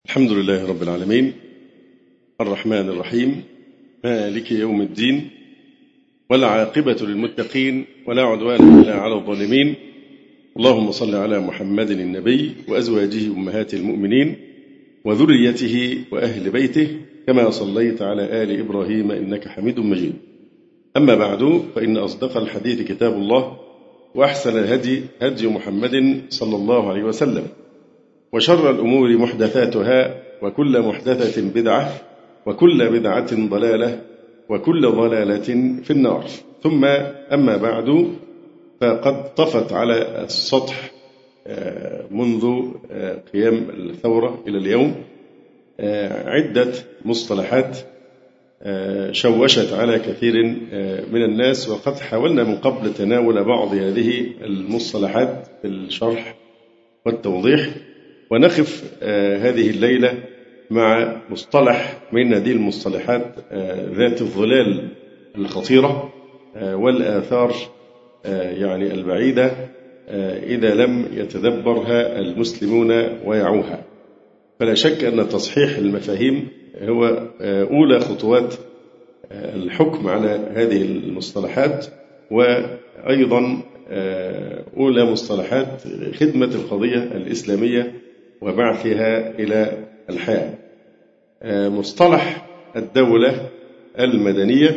الحمد لله رب العالمين الرحمن الرحيم مالك يوم الدين والعاقبة للمتقين ولا عدوان إلا على الظالمين. اللهم صل على محمد النبي وأزواجه أمهات المؤمنين وذريته وأهل بيته كما صليت على آل إبراهيم إنك حميد مجيد. أما بعد فإن أصدق الحديث كتاب الله وأحسن الهدي هدي محمد صلى الله عليه وسلم وشر الأمور محدثاتها وكل محدثة بدعة وكل بدعة ضلالة وكل ضلالة في النار. ثم أما بعد فقد طفت على السطح منذ قيام الثورة إلى اليوم عدة مصطلحات شوشت على كثير من الناس، وقد حاولنا من قبل تناول بعض هذه المصطلحات في الشرح والتوضيح، ونقف هذه الليلة مع مصطلح من هذه المصطلحات ذات الظلال الخطيرة والآثار يعني البعيدة إذا لم يتدبرها المسلمون ويعوها. فلا شك أن تصحيح المفاهيم هو أولى خطوات الحكم على هذه المصطلحات، وأيضا أولى مصطلحات خدمة القضية الإسلامية وبعثها إلى الحياة. مصطلح الدولة المدنية،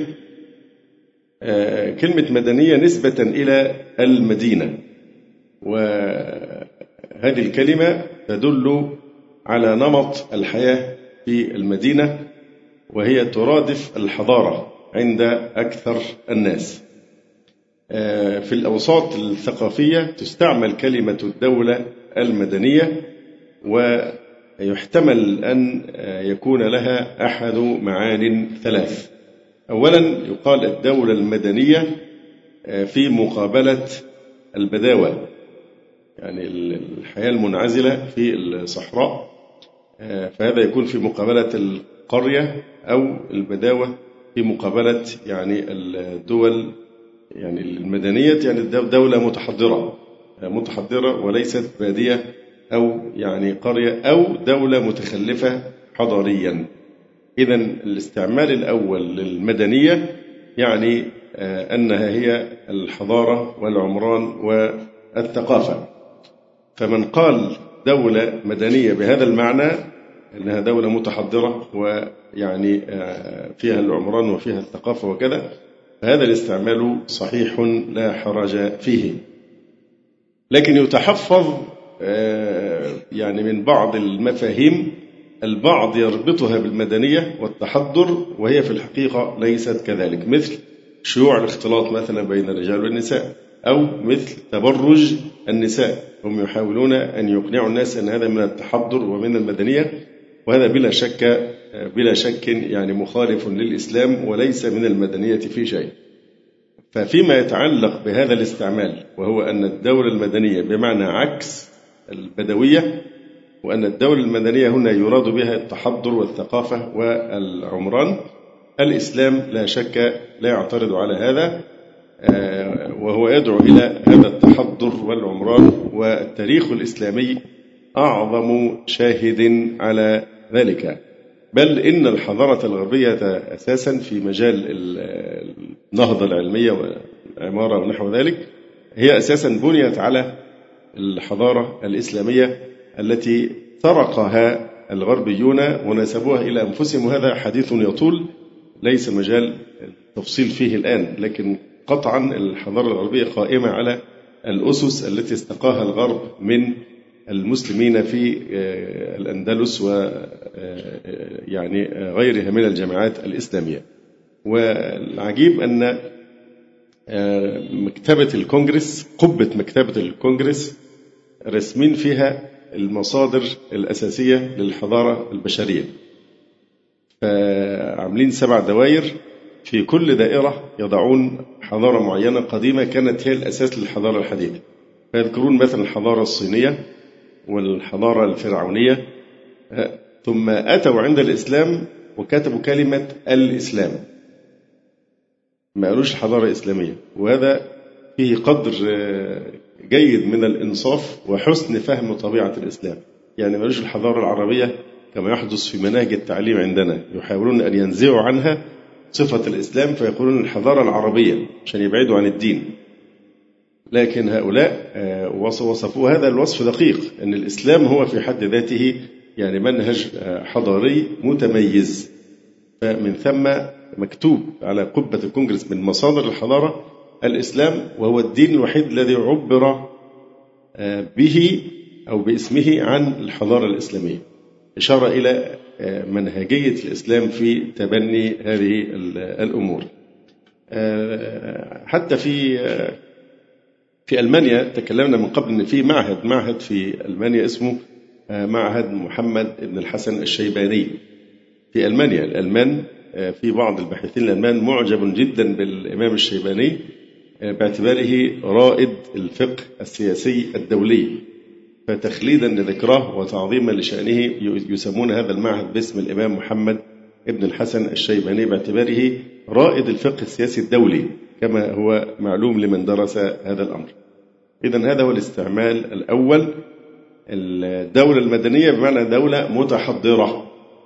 كلمة مدنية نسبة إلى المدينة، وهذه الكلمة تدل على نمط الحياة في المدينة، وهي ترادف الحضارة عند أكثر الناس. في الأوساط الثقافية تستعمل كلمة الدولة المدنية، ويحتمل أن يكون لها أحد معان ثلاث. أولا يقال الدولة المدنية في مقابلة البداوة، يعني الحياة المنعزلة في الصحراء، فهذا يكون في مقابلة القرية، أو البداوة في مقابلة يعني الدول يعني المدنية، يعني دولة متحضرة وليست بادية أو يعني قرية أو دولة متخلفة حضاريا. إذن الاستعمال الأول للمدنية يعني أنها هي الحضارة والعمران والثقافة. فمن قال دولة مدنية بهذا المعنى أنها دولة متحضرة ويعني فيها العمران وفيها الثقافة وكذا، فهذا الاستعمال صحيح لا حرج فيه. لكن يتحفظ يعني من بعض المفاهيم البعض يربطها بالمدنية والتحضر، وهي في الحقيقة ليست كذلك، مثل شيوع الاختلاط مثلا بين الرجال والنساء، أو مثل تبرج النساء. هم يحاولون أن يقنعوا الناس أن هذا من التحضر ومن المدنية، وهذا بلا شك يعني مخالف للإسلام وليس من المدنية في شيء. ففيما يتعلق بهذا الاستعمال، وهو أن الدولة المدنية بمعنى عكس البدوية، وأن الدولة المدنية هنا يراد بها التحضر والثقافة والعمران، الإسلام لا شك لا يعترض على هذا، وهو يدعو إلى هذا التحضر والعمران، والتاريخ الإسلامي أعظم شاهد على ذلك. بل إن الحضارة الغربية أساسا في مجال النهضة العلمية والعمارة ونحو ذلك هي أساسا بنيت على الحضارة الإسلامية التي سرقها الغربيون ونسبوها إلى أنفسهم، وهذا حديث يطول ليس مجال التفصيل فيه الآن. لكن قطعا الحضارة الغربية قائمة على الأسس التي استقاها الغرب من المسلمين في الأندلس ويعني غيرها من الجماعات الإسلامية. والعجيب أن مكتبة الكونغرس، قبة مكتبة الكونغرس، رسمين فيها المصادر الأساسية للحضارة البشرية، فعاملين 7 دوائر، في كل دائرة يضعون حضارة معينة قديمة كانت هي الأساس للحضارة الحديثة. فيذكرون مثلا الحضارة الصينية والحضارة الفرعونية، ثم أتوا عند الإسلام وكتبوا كلمة الإسلام، ما قالوش الحضارة الإسلامية. وهذا فيه قدر جيد من الإنصاف وحسن فهم طبيعة الإسلام. يعني ما قالوش الحضارة العربية كما يحدث في مناهج التعليم عندنا، يحاولون أن ينزعوا عنها صفة الإسلام فيقولون الحضارة العربية عشان يبعدوا عن الدين. لكن هؤلاء وصفوا هذا الوصف دقيق، أن الإسلام هو في حد ذاته يعني منهج حضاري متميز. فمن ثم مكتوب على قبة الكونجرس من مصادر الحضارة الإسلام، وهو الدين الوحيد الذي عبر به أو باسمه عن الحضارة الإسلامية، إشارة إلى منهجية الإسلام في تبني هذه الأمور. حتى في ألمانيا تكلمنا من قبل أن في معهد في ألمانيا اسمه معهد محمد بن الحسن الشيباني في ألمانيا. الألمان في بعض الباحثين الألمان معجب جدا بالإمام الشيباني باعتباره رائد الفقه السياسي الدولي، فتخليدا لذكراه وتعظيما لشأنه يسمون هذا المعهد باسم الإمام محمد بن الحسن الشيباني باعتباره رائد الفقه السياسي الدولي، كما هو معلوم لمن درس هذا الأمر. إذن هذا هو الاستعمال الأول. الدولة المدنية بمعنى دولة متحضرة،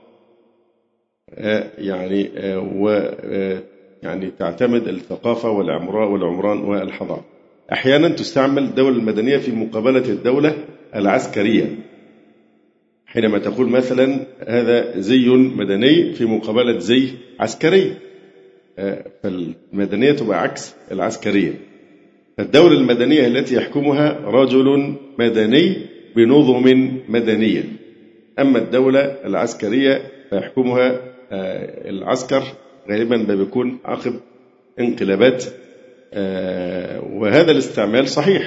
يعني تعتمد الثقافة والعمران والحضارة. أحيانا تستعمل الدولة المدنية في مقابلة الدولة العسكرية، حينما تقول مثلا هذا زي مدني في مقابلة زي عسكري، فالمدنية تبقى عكس العسكرية. فالدولة المدنية التي يحكمها رجل مدني بنظم مدنية، أما الدولة العسكرية فيحكمها العسكر غالبا بيكون عقب انقلابات. وهذا الاستعمال صحيح،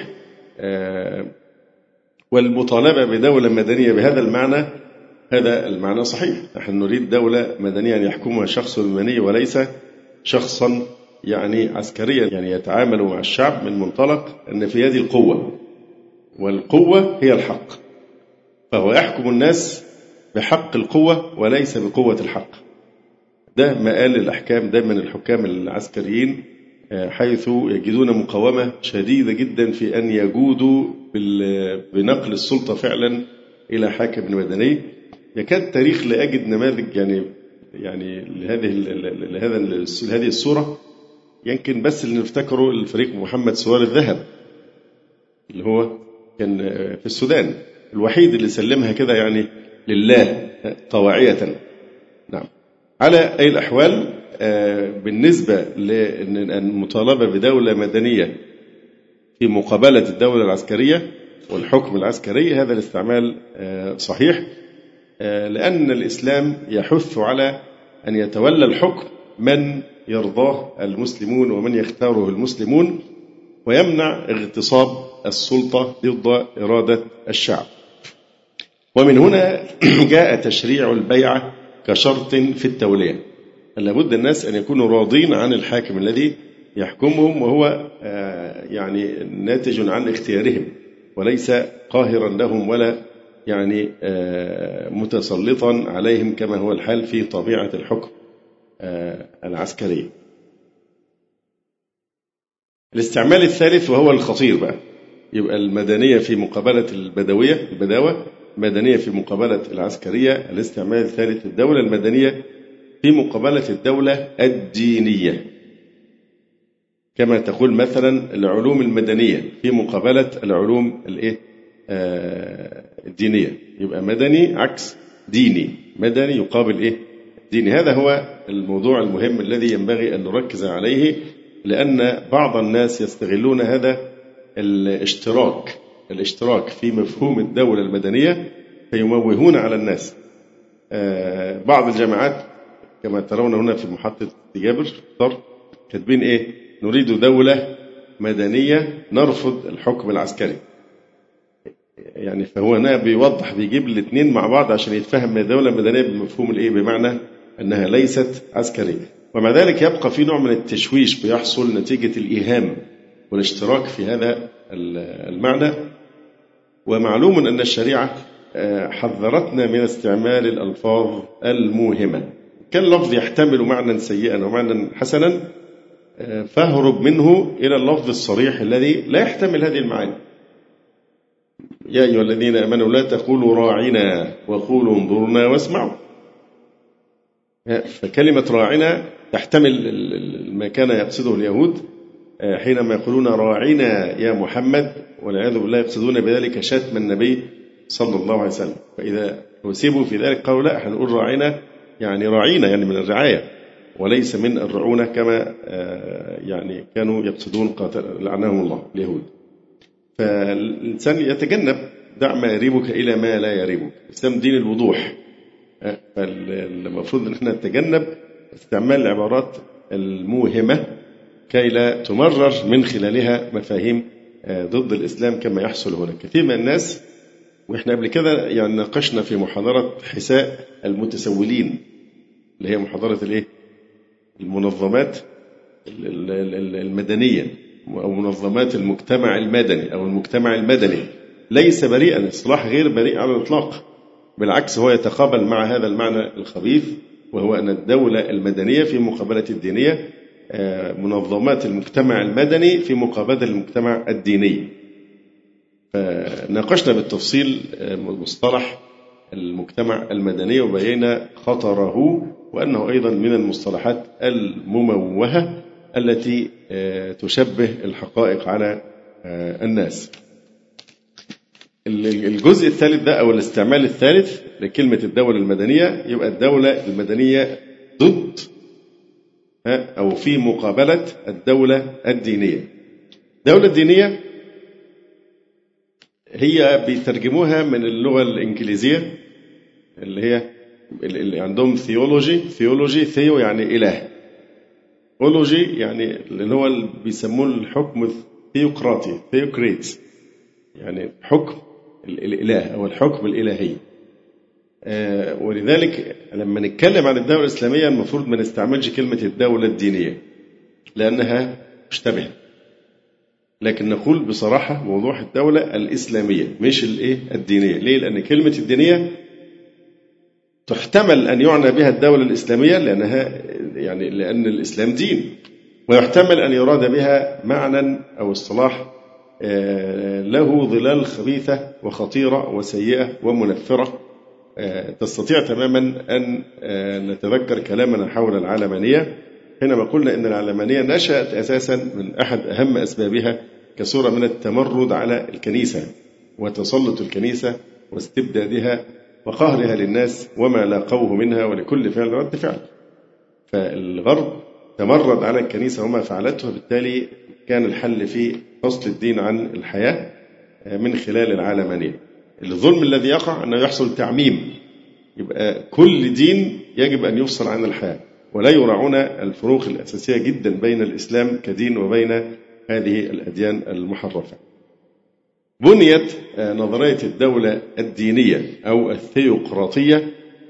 والمطالبة بدولة مدنية بهذا المعنى هذا المعنى صحيح. نحن نريد دولة مدنية يحكمها شخص مدني وليس شخصا يعني عسكريا، يعني يتعامل مع الشعب من منطلق أن في يد القوة، والقوة هي الحق، فهو يحكم الناس بحق القوة وليس بقوة الحق. ده مآل الأحكام دائما الحكام العسكريين، حيث يجدون مقاومة شديدة جدا في أن يجودوا بنقل السلطة فعلا إلى حاكم مدني. يكاد التاريخ لا أجد نماذج يعني لهذه الصورة. يمكن بس اللي نفتكره الفريق محمد سوار الذهب اللي هو كان في السودان، الوحيد اللي سلمها كده يعني لله طواعية. نعم. على أي الأحوال بالنسبة للمطالبة بدولة مدنية في مقابلة الدولة العسكرية والحكم العسكري، هذا الاستعمال صحيح، لأن الإسلام يحث على أن يتولى الحكم من يرضاه المسلمون ومن يختاره المسلمون، ويمنع اغتصاب السلطة ضد إرادة الشعب. ومن هنا جاء تشريع البيعة كشرط في التولية. لابد الناس أن يكونوا راضين عن الحاكم الذي يحكمهم، وهو يعني ناتج عن اختيارهم وليس قاهرا لهم ولا يعني متسلطا عليهم كما هو الحال في طبيعة الحكم العسكري. الاستعمال الثالث وهو الخطير بقى، يبقى المدنية في مقابلة البداوة، مدنية في مقابلة العسكرية. الاستعمال الثالث الدولة المدنية في مقابلة الدولة الدينية، كما تقول مثلا العلوم المدنية في مقابلة العلوم الدينية. يبقى مدني عكس ديني، مدني يقابل ديني. هذا هو الموضوع المهم الذي ينبغي أن نركز عليه، لأن بعض الناس يستغلون هذا الاشتراك في مفهوم الدولة المدنية فيموهون على الناس. بعض الجماعات كما ترون هنا في محطة جابر كاتبين نريد دولة مدنية نرفض الحكم العسكري. يعني فهو هنا بيوضح، بيجيب الاثنين مع بعض عشان يتفهم الدولة المدنية بمفهوم بمعنى أنها ليست عسكرية. ومع ذلك يبقى في نوع من التشويش بيحصل نتيجة الإيهام والاشتراك في هذا المعنى. ومعلوم أن الشريعة حذرتنا من استعمال الألفاظ الموهمة. كان لفظ يحتمل معنى سيئا ومعنى حسنا، فاهرب منه إلى اللفظ الصريح الذي لا يحتمل هذه المعاني. يا أيها الذين آمنوا لا تقولوا راعنا وقولوا انظرنا واسمعوا. فكلمة راعنا تحتمل ما كان يقصده اليهود حينما يقولون راعنا يا محمد، والعياذ بالله يقصدون بذلك شتم النبي صلى الله عليه وسلم. فإذا أصيبوا في ذلك قالوا لا، هنقول راعنا يعني راعينا، يعني من الرعاية وليس من الرعونة كما يعني كانوا يقصدون لعنهم الله اليهود. فالإنسان يتجنب دع ما يريبك إلى ما لا يريبك. الإسلام دين الوضوح، فالمفروض أن احنا نتجنب استعمال العبارات الموهمة كي لا تمرر من خلالها مفاهيم ضد الإسلام كما يحصل هنا. كثير من الناس، وإحنا قبل كده يعني ناقشنا في محاضرة حساء المتسولين اللي هي محاضرة الإيه؟ المنظمات المدنية أو منظمات المجتمع المدني أو المجتمع المدني، ليس بريئا، اصطلاح غير بريء على الإطلاق، بالعكس هو يتقابل مع هذا المعنى الخبيث، وهو أن الدولة المدنية في مقابلة الدينية، منظمات المجتمع المدني في مقابلة المجتمع الديني. فناقشنا بالتفصيل مصطلح المجتمع المدني وبينا خطره، وأنه أيضا من المصطلحات المموهة التي تشبه الحقائق على الناس. الجزء الثالث ده أو الاستعمال الثالث لكلمة الدولة المدنية، يبقى الدولة المدنية ضد أو في مقابلة الدولة الدينية. الدولة الدينية هي بيترجموها من اللغة الإنجليزية اللي هي اللي عندهم ثيولوجي ثيو يعني إله، أولوجي يعني اللي هو اللي بيسموه الحكم الثيوقراطي ثيوكريت، يعني حكم الإله أو الحكم الإلهي. ولذلك لما نتكلم عن الدولة الإسلامية المفروض ما نستعملش كلمة الدولة الدينية لأنها مشتبهة، لكن نقول بصراحة موضوع الدولة الإسلامية مش الدينية. ليه؟ لأن كلمة الدينية تحتمل أن يعنى بها الدولة الإسلامية لأن الإسلام دين، ويحتمل أن يراد بها معنى أو اصطلاح له ظلال خبيثة وخطيرة وسيئة ومنفرة. تستطيع تماما أن نتذكر كلامنا حول العلمانية حينما قلنا أن العلمانية نشأت أساسا من أحد أهم أسبابها كصورة من التمرد على الكنيسة وتسلط الكنيسة واستبدادها وقهرها للناس وما لاقوه منها، ولكل فعل رد فعل. فالغرب تمرد على الكنيسة وما فعلته، وبالتالي كان الحل في فصل الدين عن الحياة من خلال العلمانية. الظلم الذي يقع أنه يحصل تعميم، يبقى كل دين يجب أن يفصل عن الحياة، ولا يراعون الفروق الأساسية جدا بين الإسلام كدين وبين هذه الأديان المحرفة. بنيت نظرية الدولة الدينية أو الثيوقراطية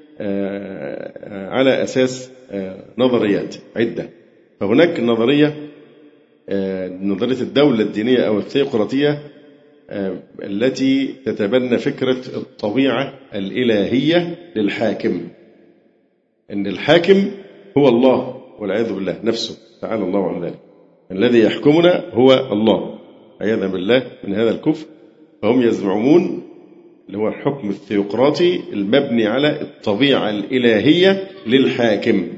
على أساس نظريات عدة. فهناك نظرية الدولة الدينية أو الثيوقراطية التي تتبنى فكرة الطبيعة الإلهية للحاكم، أن الحاكم هو الله والعياذ بالله نفسه تعالى الله عن ذلك، الذي يحكمنا هو الله عياذا بالله من هذا الكفر. فهم يزعمون اللي هو الحكم الثيوقراطي المبني على الطبيعة الإلهية للحاكم،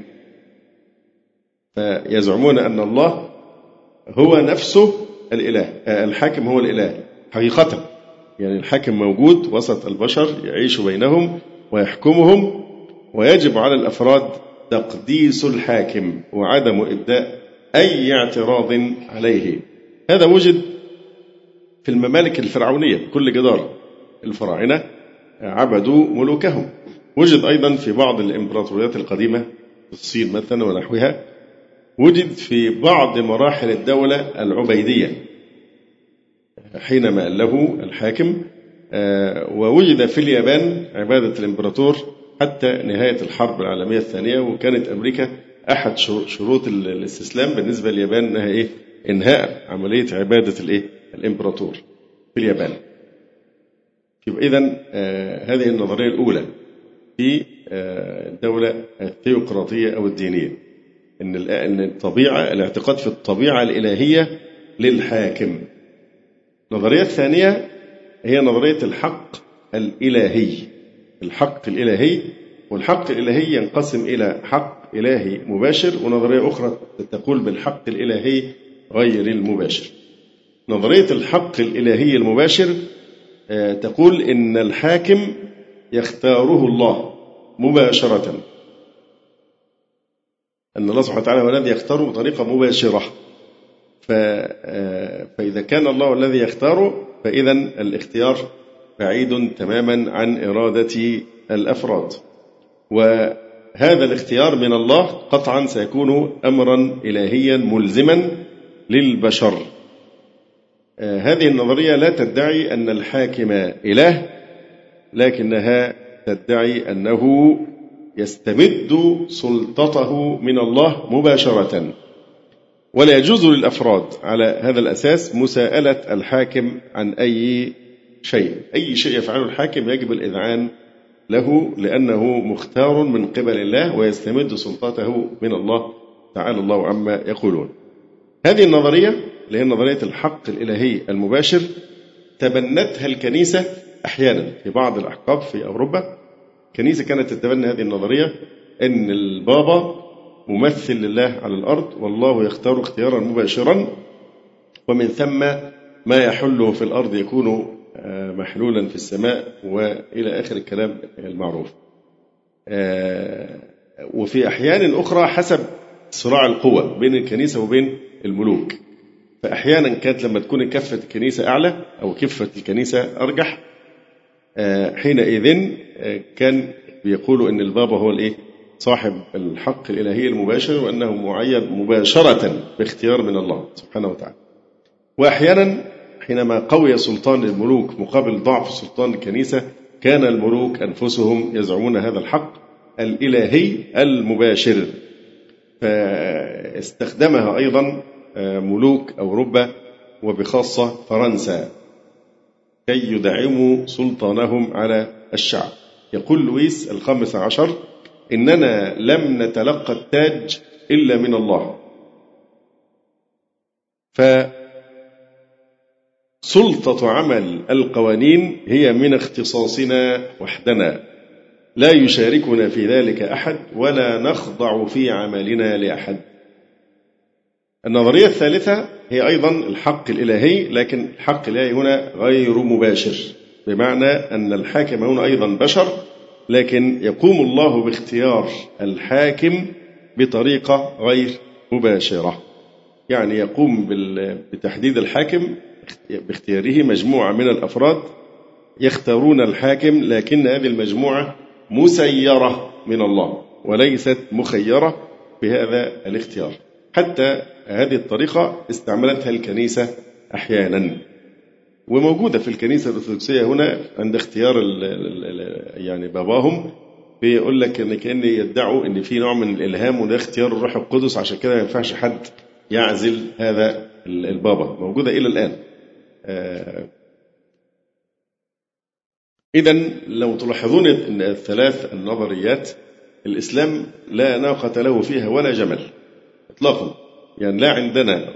فيزعمون أن الله هو نفسه الإله، الحاكم هو الإله حقيقة، يعني الحاكم موجود وسط البشر يعيش بينهم ويحكمهم، ويجب على الأفراد تقديس الحاكم وعدم إبداء أي اعتراض عليه. هذا وجد في الممالك الفرعونية بكل جدارة، الفراعنة عبدوا ملوكهم. وجد أيضا في بعض الإمبراطوريات القديمة في الصين مثلا ونحوها، وجد في بعض مراحل الدولة العبيدية حينما أله الحاكم، ووجد في اليابان عبادة الإمبراطور حتى نهاية الحرب العالمية الثانية. وكانت أمريكا أحد شروط الاستسلام بالنسبة لليابان أنها إنهاء عملية عبادة الإمبراطور في اليابان. يبقى إذن هذه النظرية الأولى في الدولة الثيوقراطية أو الدينية، أن الطبيعة الاعتقاد في الطبيعة الإلهية للحاكم. النظرية الثانية هي نظرية الحق الإلهي. الحق الإلهي، والحق الإلهي ينقسم إلى حق إلهي مباشر، ونظرية أخرى تقول بالحق الإلهي غير المباشر. نظرية الحق الإلهي المباشر تقول إن الحاكم يختاره الله مباشرة، أن الله سبحانه وتعالى هو الذي يختاره بطريقة مباشرة. فإذا كان الله الذي يختاره فإذا الاختيار بعيد تماما عن إرادة الأفراد، وهذا الاختيار من الله قطعا سيكون أمرا إلهيا ملزما للبشر. هذه النظرية لا تدعي أن الحاكم إله، لكنها تدعي أنه يستمد سلطته من الله مباشرة، ولا يجوز للأفراد على هذا الأساس مساءلة الحاكم عن أي شيء. أي شيء يفعله الحاكم يجب الإذعان له، لأنه مختار من قبل الله ويستمد سلطته من الله تعالى الله عما يقولون. هذه النظرية اللي هي نظرية الحق الإلهي المباشر تبنتها الكنيسة أحيانا في بعض الأحقاب في أوروبا. الكنيسة كانت تتبنى هذه النظرية، أن البابا ممثل لله على الأرض، والله يختار اختيارا مباشرا، ومن ثم ما يحله في الأرض يكون محلولا في السماء، وإلى آخر الكلام المعروف. وفي أحيان أخرى حسب صراع القوة بين الكنيسة وبين الملوك، فأحيانا كانت لما تكون كفة الكنيسة أعلى أو كفة الكنيسة أرجح، حينئذ كان بيقولوا أن البابا هو صاحب الحق الإلهي المباشر، وأنه معين مباشرة باختيار من الله سبحانه وتعالى. وأحيانا حينما قوي سلطان الملوك مقابل ضعف سلطان الكنيسة، كان الملوك أنفسهم يزعمون هذا الحق الإلهي المباشر، فاستخدمها أيضا ملوك أوروبا وبخاصة فرنسا كي يدعموا سلطانهم على الشعب. يقول لويس ال15: إننا لم نتلقى التاج إلا من الله، فسلطة عمل القوانين هي من اختصاصنا وحدنا، لا يشاركنا في ذلك أحد، ولا نخضع في عملنا لأحد. النظرية الثالثة هي أيضا الحق الإلهي، لكن الحق الإلهي هنا غير مباشر، بمعنى أن الحاكم هنا أيضا بشر، لكن يقوم الله باختيار الحاكم بطريقة غير مباشرة. يعني يقوم بتحديد الحاكم باختياره مجموعة من الأفراد يختارون الحاكم، لكن هذه المجموعة مسيرة من الله وليست مخيرة بهذا الاختيار. حتى هذه الطريقة استعملتها الكنيسة أحيانا، وموجودة في الكنيسة الأرثوذكسية هنا عند اختيار يعني باباهم، بيقول لك إن كأن يدعوا إن في نوع من الإلهام وده اختيار الروح القدس، عشان كده ما ينفعش حد يعزل هذا البابا. موجودة إلى الآن. إذن لو تلاحظون أن الثلاث النظريات الإسلام لا ناقة له فيها ولا جمل إطلاقا. يعني لا عندنا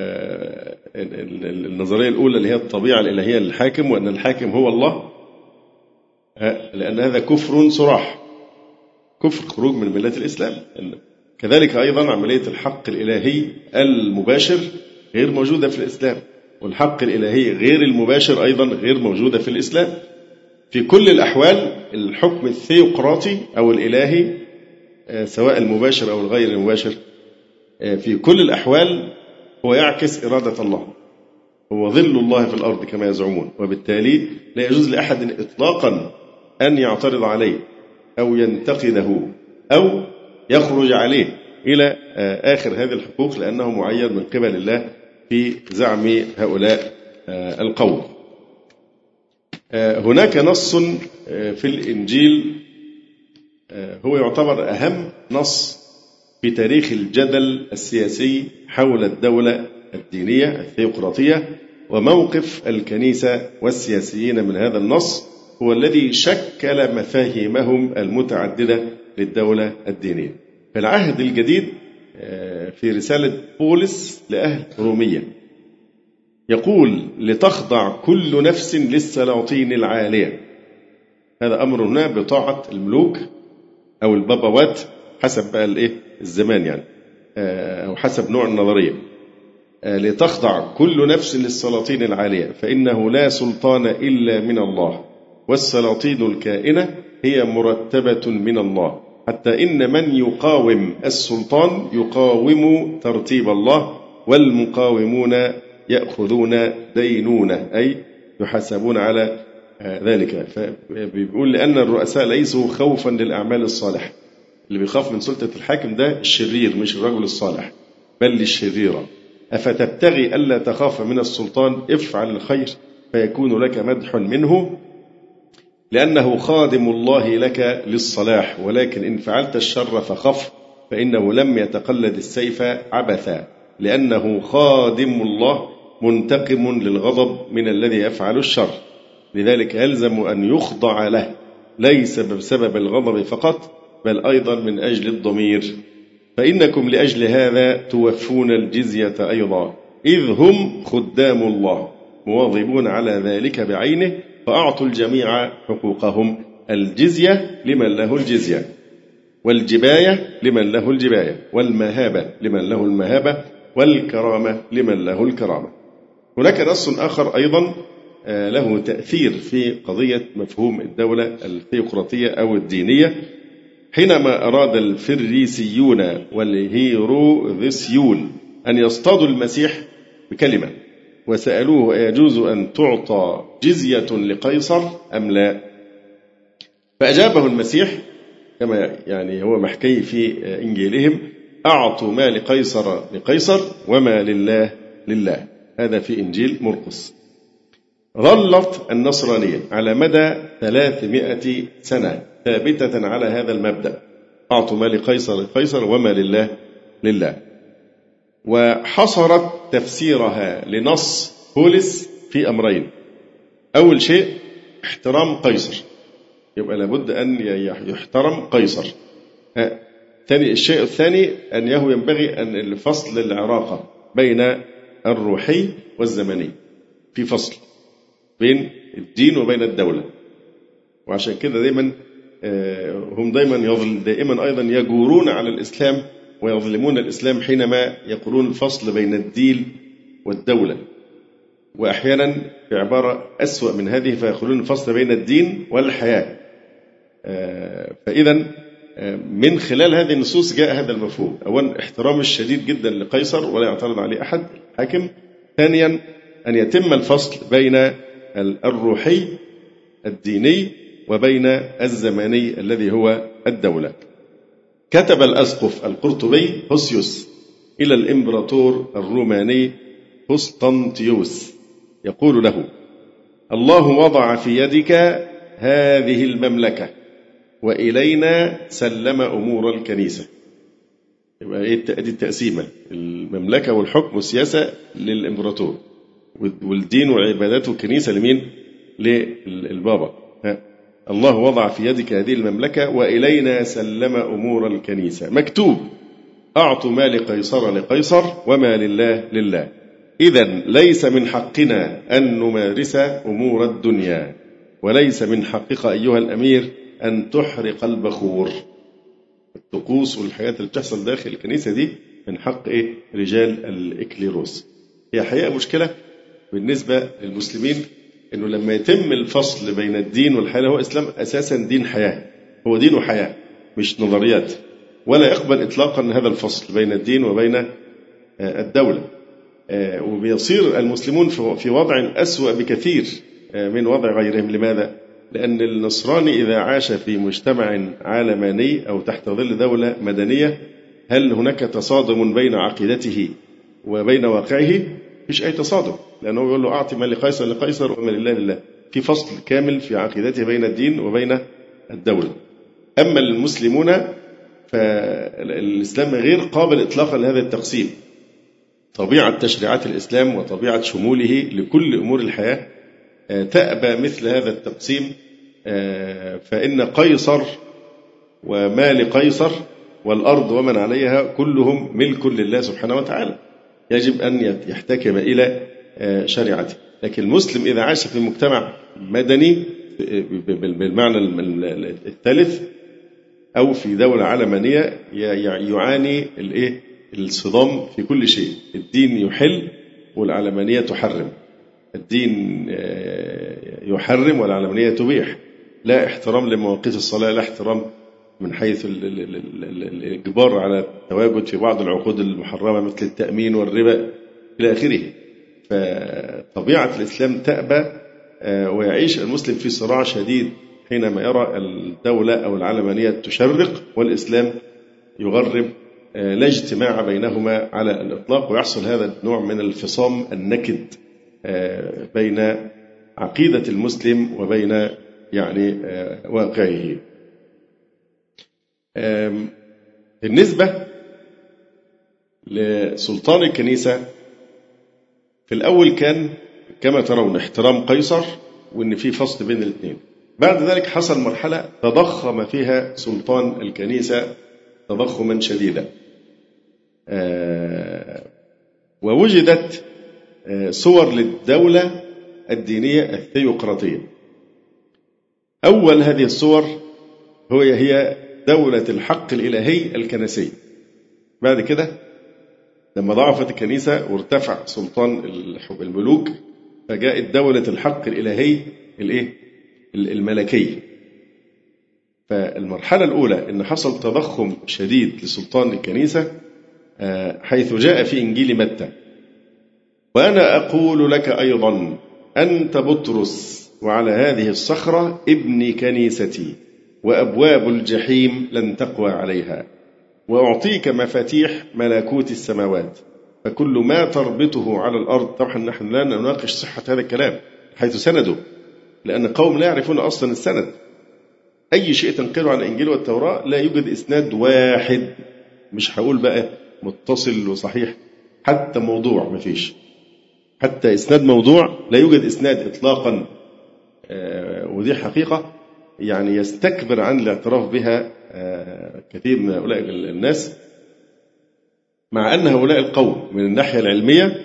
النظرية الأولى اللي هي الطبيعة الإلهية للحاكم، وأن الحاكم هو الله، لأن هذا كفر صراح، كفر خروج من ملة الإسلام. كذلك أيضا عملية الحق الإلهي المباشر غير موجودة في الإسلام، والحق الإلهي غير المباشر أيضا غير موجودة في الإسلام. في كل الأحوال الحكم الثيوقراطي أو الإلهي، سواء المباشر أو الغير المباشر، في كل الأحوال هو يعكس إرادة الله، هو ظل الله في الأرض كما يزعمون، وبالتالي لا يجوز لأحد إطلاقا أن يعترض عليه أو ينتقده أو يخرج عليه إلى آخر هذه الحقوق، لأنه معين من قبل الله في زعم هؤلاء القوم. هناك نص في الإنجيل هو يعتبر أهم نص في تاريخ الجدل السياسي حول الدولة الدينية الثيوقراطية، وموقف الكنيسة والسياسيين من هذا النص هو الذي شكل مفاهيمهم المتعددة للدولة الدينية. في العهد الجديد في رسالة بولس لأهل رومية يقول لتخضع كل نفس للسلاطين العالية. هذا أمر هنا بطاعة الملوك أو البابوات حسب بقى الزمان يعني، أو حسب نوع النظرية. لتخضع كل نفس للسلاطين العالية فإنه لا سلطان إلا من الله، والسلاطين الكائنة هي مرتبة من الله، حتى إن من يقاوم السلطان يقاوم ترتيب الله، والمقاومون يأخذون دينونة، أي يحاسبون على ذلك. فبيقول لأن الرؤساء ليسوا خوفا للأعمال الصالحة. اللي بيخاف من سلطة الحاكم ده الشرير مش الرجل الصالح، بل الشريرة. أفتبتغي ألا تخاف من السلطان؟ افعل الخير فيكون لك مدح منه، لأنه خادم الله لك للصلاح، ولكن إن فعلت الشر فخف، فإنه لم يتقلد السيف عبثا، لأنه خادم الله منتقم للغضب من الذي يفعل الشر، لذلك يلزم أن يخضع له، ليس بسبب الغضب فقط بل أيضا من أجل الضمير. فإنكم لأجل هذا توفون الجزية أيضا، إذ هم خدام الله مواظبون على ذلك بعينه، فأعطوا الجميع حقوقهم، الجزية لمن له الجزية، والجباية لمن له الجباية، والمهابة لمن له المهابة، والكرامة لمن له الكرامة. هناك نص آخر أيضا له تأثير في قضية مفهوم الدولة الثيوقراطية أو الدينية، حينما أراد الفريسيون والهيروديسيون أن يصطادوا المسيح بكلمة، وسألوه أيجوز أن تعطى جزية لقيصر أم لا؟ فأجابه المسيح كما يعني هو محكي في إنجيلهم: أعطوا ما لقيصر لقيصر وما لله لله. هذا في إنجيل مرقس. ظلت النصرانية على مدى 300 سنة ثابتة على هذا المبدأ: أعطوا ما لقيصر لقيصر وما لله لله. وحصرت تفسيرها لنص بولس في أمرين: أول شيء احترام قيصر، يبقى لابد أن يحترم قيصر. الشيء الثاني أنه ينبغي أن الفصل العلاقة بين الروحي والزمني، في فصل بين الدين وبين الدولة. وعشان كده دائما هم دائما أيضا يجورون على الإسلام ويظلمون الإسلام حينما يقولون الفصل بين الدين والدولة، وأحيانا بعبارة أسوأ من هذه فيقولون الفصل بين الدين والحياة. فإذا من خلال هذه النصوص جاء هذا المفهوم: أولا احترام الشديد جدا لقيصر ولا يعترض عليه أحد حاكم، ثانيا أن يتم الفصل بين الروحي الديني وبين الزماني الذي هو الدولة. كتب الأسقف القرطبي هوسيوس إلى الإمبراطور الروماني قسطنطيوس يقول له: الله وضع في يدك هذه المملكة وإلينا سلم أمور الكنيسة. يبقى إيه التقسيمة؟ المملكة والحكم والسياسة للإمبراطور، والدين والعبادات والكنيسة لمين؟ للبابا. الله وضع في يدك هذه المملكة وإلينا سلم أمور الكنيسة. مكتوب: أعطوا ما لقيصر لقيصر وما لله لله. إذن ليس من حقنا أن نمارس أمور الدنيا، وليس من حقك أيها الأمير أن تحرق البخور. الطقوس والحاجات اللي بتحصل داخل الكنيسة دي من حق رجال الإكليروس. هي حقيقة مشكلة بالنسبة للمسلمين إنه لما يتم الفصل بين الدين والحياة، هو الإسلام أساسا دين حياة، هو دين وحياة مش نظريات، ولا يقبل إطلاقا هذا الفصل بين الدين وبين الدولة. وبيصير المسلمون في وضع أسوأ بكثير من وضع غيرهم. لماذا؟ لأن النصراني إذا عاش في مجتمع عالماني أو تحت ظل دولة مدنية، هل هناك تصادم بين عقيدته وبين واقعه؟ مفيش أي تصادم، لأنه يقول له أعطي ما لقيصر لقيصر وما لله لله. في فصل كامل في عقيدته بين الدين وبين الدولة. أما المسلمون فالإسلام غير قابل إطلاقا لهذا التقسيم. طبيعة تشريعات الإسلام وطبيعة شموله لكل أمور الحياة تأبى مثل هذا التقسيم. فإن قيصر وما لقيصر والأرض ومن عليها كلهم ملك لله سبحانه وتعالى. يجب أن يحتكم إلى شريعته. لكن المسلم إذا عاش في مجتمع مدني بالمعنى الثالث أو في دولة علمانية يعاني الصدام في كل شيء. الدين يحل والعلمانية تحرم، الدين يحرم والعلمانية تبيح، لا احترام لمواقيت الصلاة، لا احترام من حيث الإجبار على التواجد في بعض العقود المحرمة مثل التأمين والربا إلى آخره. فطبيعة الإسلام تأبى ويعيش المسلم في صراع شديد حينما يرى الدولة أو العلمانية تشرق والإسلام يغرب، لا اجتماع بينهما على الإطلاق، ويحصل هذا النوع من الفصام النكد بين عقيدة المسلم وبين يعني واقعه. بالنسبة لسلطان الكنيسة في الأول كان كما ترون احترام قيصر وإن في فصل بين الاثنين. بعد ذلك حصل مرحلة تضخم فيها سلطان الكنيسة تضخما شديدا، ووجدت صور للدولة الدينية الثيوقراطية. أول هذه الصور هي دولة الحق الإلهي الكنسي. بعد كده لما ضعفت الكنيسة وارتفع سلطان الملوك فجاءت دولة الحق الإلهي الملكي. فالمرحلة الأولى إن حصل تضخم شديد لسلطان الكنيسة حيث جاء في إنجيل متى: وأنا أقول لك أيضا أنت بطرس، وعلى هذه الصخرة ابني كنيستي، وأبواب الجحيم لن تقوى عليها، وأعطيك مفاتيح ملكوت السماوات، فكل ما تربطه على الأرض. طبعا نحن لا نناقش صحة هذا الكلام حيث سنده، لأن قوم لا يعرفون أصلا السند. أي شيء تنقله عن الإنجيل والتوراة لا يوجد إسناد واحد، مش هقول بقى متصل وصحيح، حتى موضوع ما فيش، حتى إسناد موضوع لا يوجد إسناد إطلاقا. ودي حقيقة يعني يستكبر عن الاعتراف بها كثير من هؤلاء الناس، مع أن هؤلاء القوم من الناحية العلمية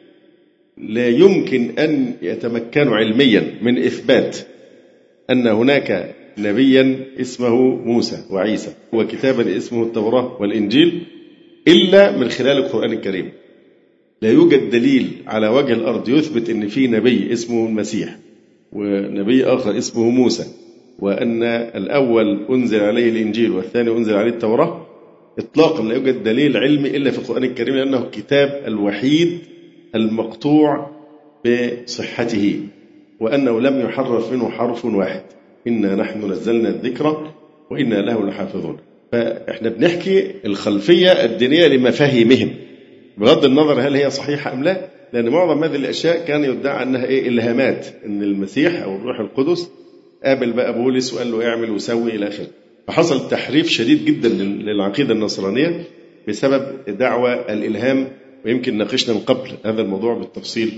لا يمكن أن يتمكنوا علميا من إثبات أن هناك نبيا اسمه موسى وعيسى وكتابا اسمه التوراة والإنجيل إلا من خلال القرآن الكريم. لا يوجد دليل على وجه الأرض يثبت أن في نبي اسمه المسيح ونبي آخر اسمه موسى، وأن الأول أنزل عليه الإنجيل والثاني أنزل عليه التوراة. إطلاقا لا يوجد دليل علمي إلا في القرآن الكريم، لأنه الكتاب الوحيد المقطوع بصحته، وأنه لم يحرف منه حرف واحد. إنا نحن نزلنا الذكر وإنا له لحافظون. فإحنا بنحكي الخلفية الدينية لمفاهيمهم بغض النظر هل هي صحيحة أم لا، لأن معظم هذه الأشياء كان يدعى أنها إلهامات، أن المسيح أو الروح القدس قابل بقى بولس وقال له اعمل وسوي إلى آخره. فحصل تحريف شديد جدا للعقيدة النصرانية بسبب دعوى الإلهام. ويمكن ناقشنا من قبل هذا الموضوع بالتفصيل،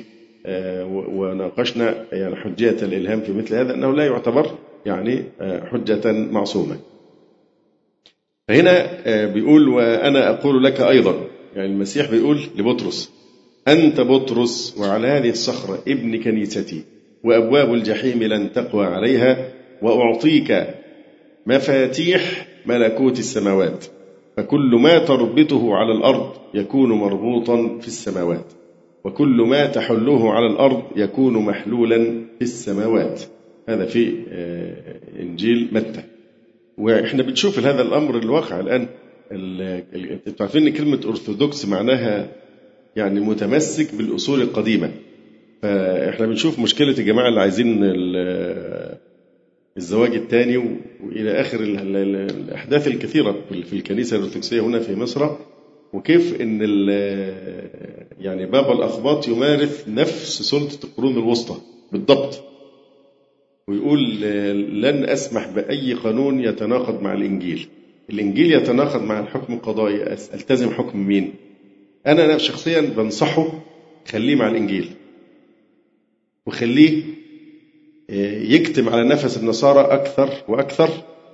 وناقشنا يعني حجية الإلهام في مثل هذا، أنه لا يعتبر يعني حجة معصومة. فهنا بيقول وأنا أقول لك أيضا، يعني المسيح بيقول لبطرس: أنت بطرس، وعلى هذه الصخرة ابن كنيستي، وأبواب الجحيم لن تقوى عليها، وأعطيك مفاتيح ملكوت السماوات، فكل ما تربطه على الأرض يكون مربوطا في السماوات، وكل ما تحله على الأرض يكون محلولا في السماوات. هذا في إنجيل متى. وإحنا بنشوف هذا الأمر الواقع الآن. أنتوا عارفين إن كلمة أرثوذكس معناها يعني متمسك بالأصول القديمة. فإحنا بنشوف مشكلة الجماعة اللي عايزين الزواج الثاني وإلى آخر الأحداث الكثيرة في الكنيسة الأرثوذكسية هنا في مصر، وكيف إن يعني بابا الأخباط يمارس نفس سلطة القرون الوسطى بالضبط، ويقول لن أسمح بأي قانون يتناقض مع الإنجيل. الإنجيل يتناقض مع الحكم القضائي، ألتزم حكم مين؟ أنا شخصيا بنصحه خليه مع الإنجيل، وخليه يكتم على نفس النصارى أكثر وأكثر،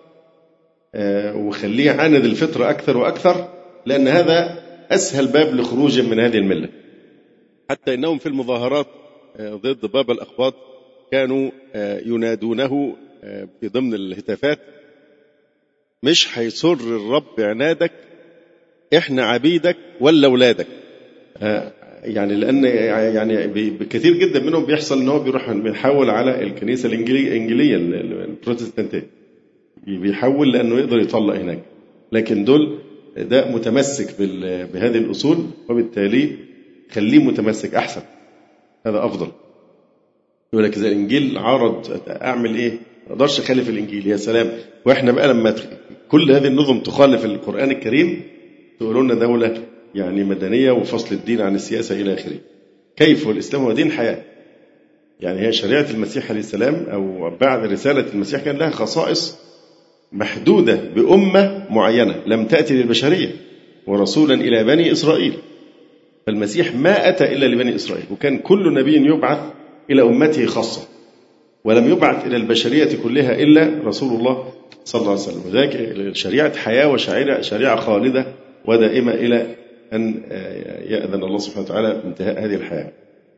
وخليه عاند الفطرة أكثر وأكثر، لأن هذا أسهل باب لخروج من هذه الملة. حتى إنهم في المظاهرات ضد بابا الأقباط كانوا ينادونه في ضمن الهتافات: مش هيسر الرب عنادك، إحنا عبيدك ولا أولادك. يعني لأن يعني كثير جدا منهم بيحصل إن هو بيروح بيحول على الكنيسة الإنجيلية البروتستانتية، بيحول لأنه يقدر يطلق هناك. لكن ده متمسك بهذه الأصول، وبالتالي خليه متمسك أحسن، هذا أفضل. يقول لك إذا الإنجيل عارض أعمل إيه؟ ما أقدرش أخالف الإنجيل، يا سلام. وإحنا بقى لما كل هذه النظم تخالف القرآن الكريم تقولوا لنا دولة يعني مدنية وفصل الدين عن السياسة إلى آخره. كيف؟ والإسلام هو دين حياة. يعني هي شريعة المسيح عليه السلام أو بعد رسالة المسيح كان لها خصائص محدودة بأمة معينة لم تأتي للبشرية، ورسولا إلى بني إسرائيل. فالمسيح ما أتى إلا لبني إسرائيل، وكان كل نبي يبعث إلى أمته خاصة، ولم يبعث إلى البشرية كلها إلا رسول الله صلى الله عليه وسلم. وذلك شريعة حياة وشريعة خالدة ودائمة إلى أن يأذن الله سبحانه وتعالى بانتهاء هذه الحياة.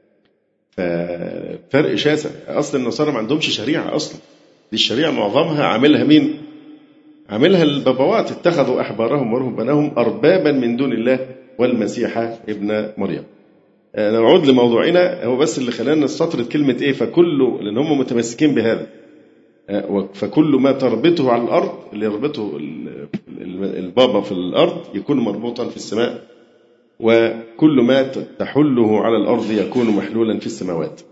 ففرق شاسع. أصل النصارى ما عندهمش شريعة أصلا، دي الشريعة معظمها عاملها مين؟ عاملها البابوات، اتخذوا أحبارهم ورهبانهم أربابا من دون الله والمسيح ابن مريم. نعود لموضوعنا. هو بس اللي خلانا نستطرد كلمة إيه فكله، لأن هم متمسكين بهذا. فكل ما تربطه على الأرض، اللي يربطه البابا في الأرض يكون مربوطا في السماء، وكل ما تحله على الأرض يكون محلولا في السماوات.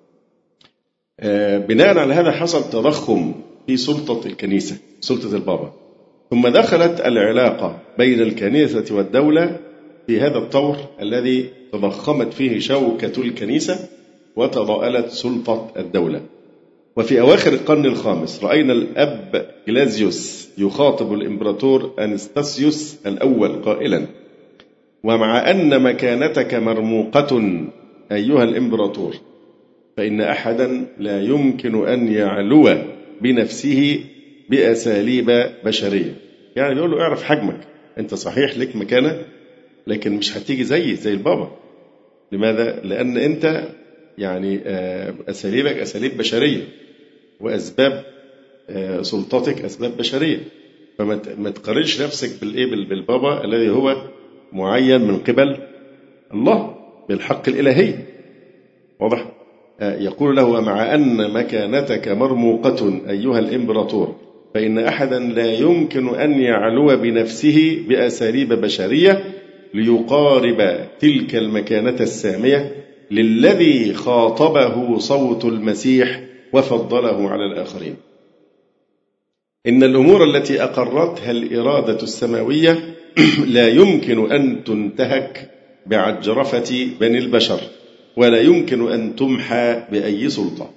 بناء على هذا حصل تضخم في سلطة الكنيسة، سلطة البابا. ثم دخلت العلاقة بين الكنيسة والدولة في هذا الطور الذي تضخمت فيه شوكة الكنيسة وتضاءلت سلطة الدولة. وفي أواخر القرن الخامس رأينا الأب جلازيوس يخاطب الإمبراطور أنستاسيوس الأول قائلا: ومع أن مكانتك مرموقة أيها الإمبراطور، فإن أحدا لا يمكن أن يعلو بنفسه بأساليب بشرية. يعني بيقول له اعرف حجمك، أنت صحيح لك مكانة لكن مش هتيجي زي البابا. لماذا؟ لأن أنت يعني أساليبك أساليب بشرية، وأسباب سلطتك أسباب بشرية. فما تقارنش نفسك بالبابا الذي هو معين من قبل الله بالحق الإلهي. واضح؟ يقول له: مع أن مكانتك مرموقة أيها الإمبراطور، فإن أحدا لا يمكن أن يعلو بنفسه بأساليب بشرية ليقارب تلك المكانة السامية للذي خاطبه صوت المسيح وفضله على الآخرين. إن الأمور التي أقرتها الإرادة السماوية لا يمكن أن تنتهك بعجرفة بني البشر، ولا يمكن أن تمحى بأي سلطة.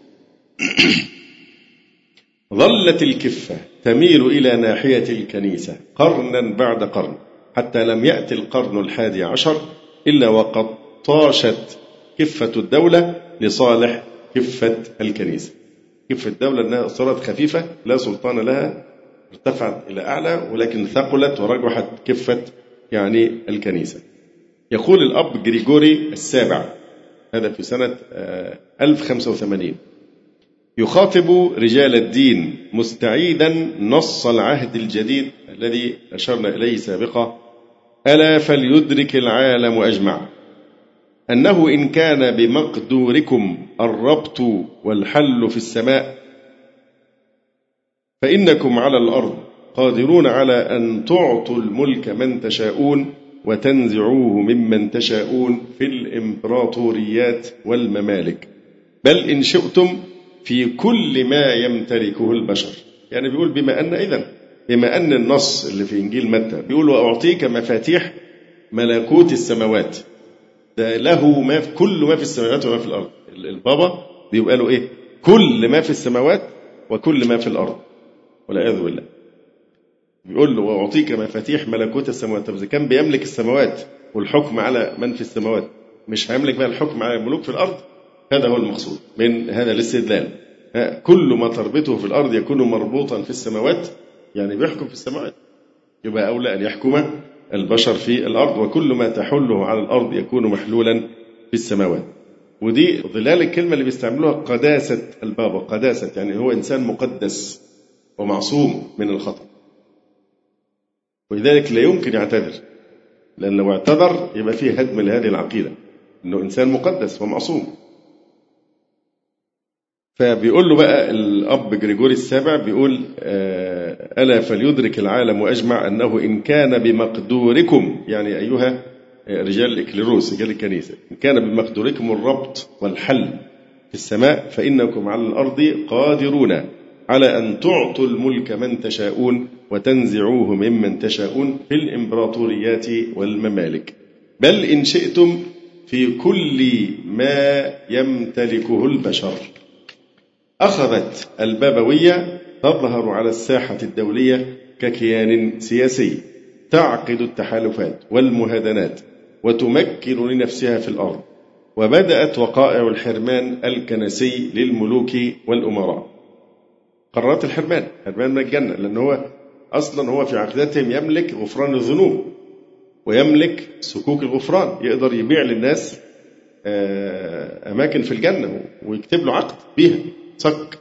ظلت الكفة تميل إلى ناحية الكنيسة قرنا بعد قرن، حتى لم يأتي القرن 11 إلا وقد طاشت كفة الدولة لصالح كفة الكنيسة. كفة الدولة أنها صارت خفيفة لا سلطان لها، ارتفعت إلى أعلى، ولكن ثقلت ورجحت كفة يعني الكنيسة. يقول الأب جريجوري السابع، هذا في سنة 1085، يخاطب رجال الدين مستعيدا نص العهد الجديد الذي أشرنا إليه سابقا: ألا فليدرك العالم أجمع أنه إن كان بمقدوركم الربط والحل في السماء، فإنكم على الأرض قادرون على أن تعطوا الملك من تشاءون وتنزعوه ممن تشاءون في الإمبراطوريات والممالك، بل إن شئتم في كل ما يمتلكه البشر. يعني بيقول بما أن النص اللي في إنجيل متى بيقول: وأعطيك مفاتيح ملكوت السماوات، ده له ما في كل ما في السماوات وما في الأرض. البابا بيبقى له إيه؟ كل ما في السماوات وكل ما في الأرض، والعياذ بالله. بيقول له: وأعطيك مفاتيح ملكوت السماوات. طب إذا كان بيملك السماوات والحكم على من في السماوات، مش هيملك بقى الحكم على الملوك في الأرض؟ هذا هو المقصود من هذا الاستدلال. كل ما تربطه في الأرض يكون مربوطا في السماوات، يعني بيحكم في السماوات، يبقى أولى أن يحكم البشر في الأرض، وكل ما تحله على الأرض يكون محلولا في السماوات. ودي ظلال الكلمة اللي بيستعملوها قداسة البابا، قداسة يعني هو إنسان مقدس ومعصوم من الخطأ، ولذلك لا يمكن يعتذر، لأن لو اعتذر يبقى فيه هدم لهذه العقيدة إنه إنسان مقدس ومعصوم. فبيقول له بقى الأب جريجوري السابع بيقول ألا فليدرك العالم أجمع أنه إن كان بمقدوركم، يعني أيها رجال الإكليروس رجال الكنيسة، إن كان بمقدوركم الربط والحل في السماء فإنكم على الأرض قادرون على أن تعطوا الملك من تشاءون وتنزعوه ممن تشاءون في الإمبراطوريات والممالك، بل إن شئتم في كل ما يمتلكه البشر. أخذت البابوية تظهر على الساحة الدولية ككيان سياسي تعقد التحالفات والمهادنات وتمكن لنفسها في الأرض، وبدأت وقائع الحرمان الكنسي للملوك والأمراء. قرارات الحرمان، حرمان من الجنة، لأن هو أصلا هو في عقيدتهم يملك غفران الذنوب ويملك سكوك الغفران، يقدر يبيع للناس أماكن في الجنة ويكتب له عقد بيها صك،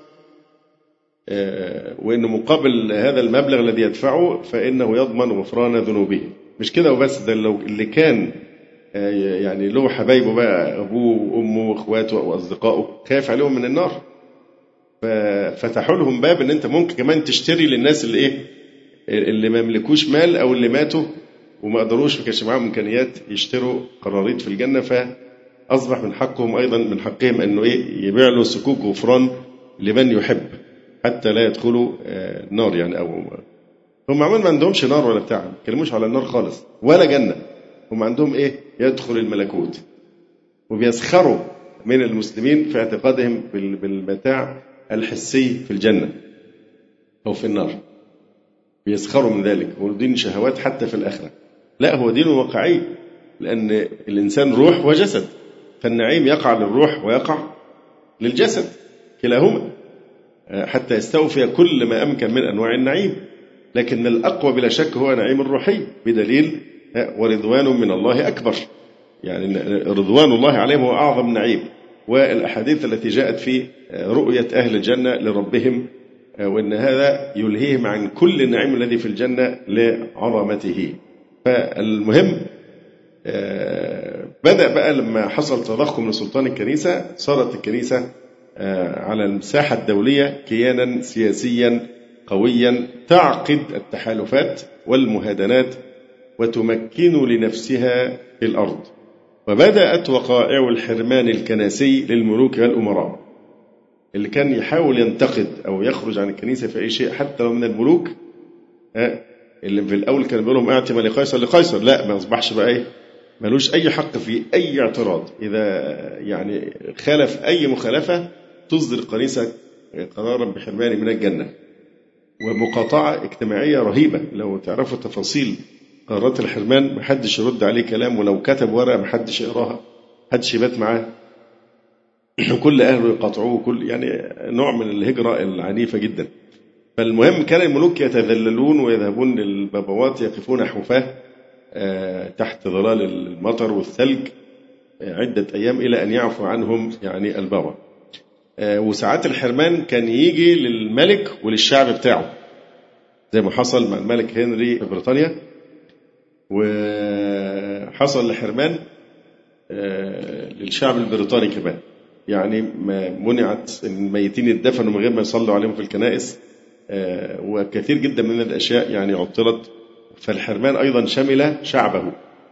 وإن مقابل هذا المبلغ الذي يدفعه فإنه يضمن غفران ذنوبه. مش كده وبس، ده لو اللي كان يعني له حبايبه بقى أبوه وأمه وإخواته وأصدقائه خاف عليهم من النار، ففتحوا لهم باب إن أنت ممكن كمان تشتري للناس اللي ما يملكوش مال أو اللي ماتوا وما قدروش، ما كانش معاهم إمكانيات يشتروا قراريط في الجنة، فأصبح من حقهم أيضا من حقهم إنه يبيع له سكوك غفران لمن يحب حتى لا يدخلوا نار. يعني أو هم عموما ما عندهمش نار ولا بتاع، ما يتكلموش على النار خالص ولا جنة، هم عندهم يدخل الملكوت، وبيسخروا من المسلمين في اعتقادهم بالمتاع الحسي في الجنة أو في النار، بيسخروا من ذلك ودين شهوات حتى في الآخرة. لا، هو دين واقعي، لأن الإنسان روح وجسد، فالنعيم يقع للروح ويقع للجسد كلاهما حتى يستوفي كل ما أمكن من أنواع النعيم، لكن الأقوى بلا شك هو نعيم الروحي، بدليل ورضوان من الله أكبر، يعني رضوان الله عليهم هو أعظم نعيم. والأحاديث التي جاءت في رؤية أهل الجنة لربهم وأن هذا يلهيهم عن كل النعيم الذي في الجنة لعظمته. فالمهم بدأ بقى لما حصل تضخم لسلطان الكنيسة، صارت الكنيسة على الساحة الدولية كيانا سياسيا قويا تعقد التحالفات والمهادنات وتمكن لنفسها في الأرض، وبدأت وقائع الحرمان الكنسي للملوك والأمراء. اللي كان يحاول ينتقد أو يخرج عن الكنيسة في أي شيء حتى لو من الملوك، اللي في الأول كان بيقول لهم اعطي ما لقيصر لقيصر، لا، ما أصبحش بقى ملوش أي حق في أي اعتراض. إذا يعني خالف أي مخالفة تصدر الكنيسة قرارا بحرمانه من الجنة، ومقاطعة اجتماعية رهيبة. لو تعرفوا تفاصيل قرارات الحرمان محدش يرد عليه كلام، ولو كتب ورقة محدش يقراها، محدش يبات معاه، كل أهله يقاطعوه، كل يعني نوع من الهجرة العنيفة جدا. فالمهم كان الملوك يتذللون ويذهبون للبابوات يقفون حفاة تحت ظلال المطر والثلج عدة أيام إلى أن يعفو عنهم يعني البابا. وساعات الحرمان كان يجي للملك وللشعب بتاعه، زي ما حصل مع الملك هنري في بريطانيا، وحصل الحرمان للشعب البريطاني كمان، يعني منعت الميتين يدفنوا من غير ما يصلوا عليهم في الكنائس، وكثير جدا من الأشياء يعني عطلت. فالحرمان أيضا شمل شعبه.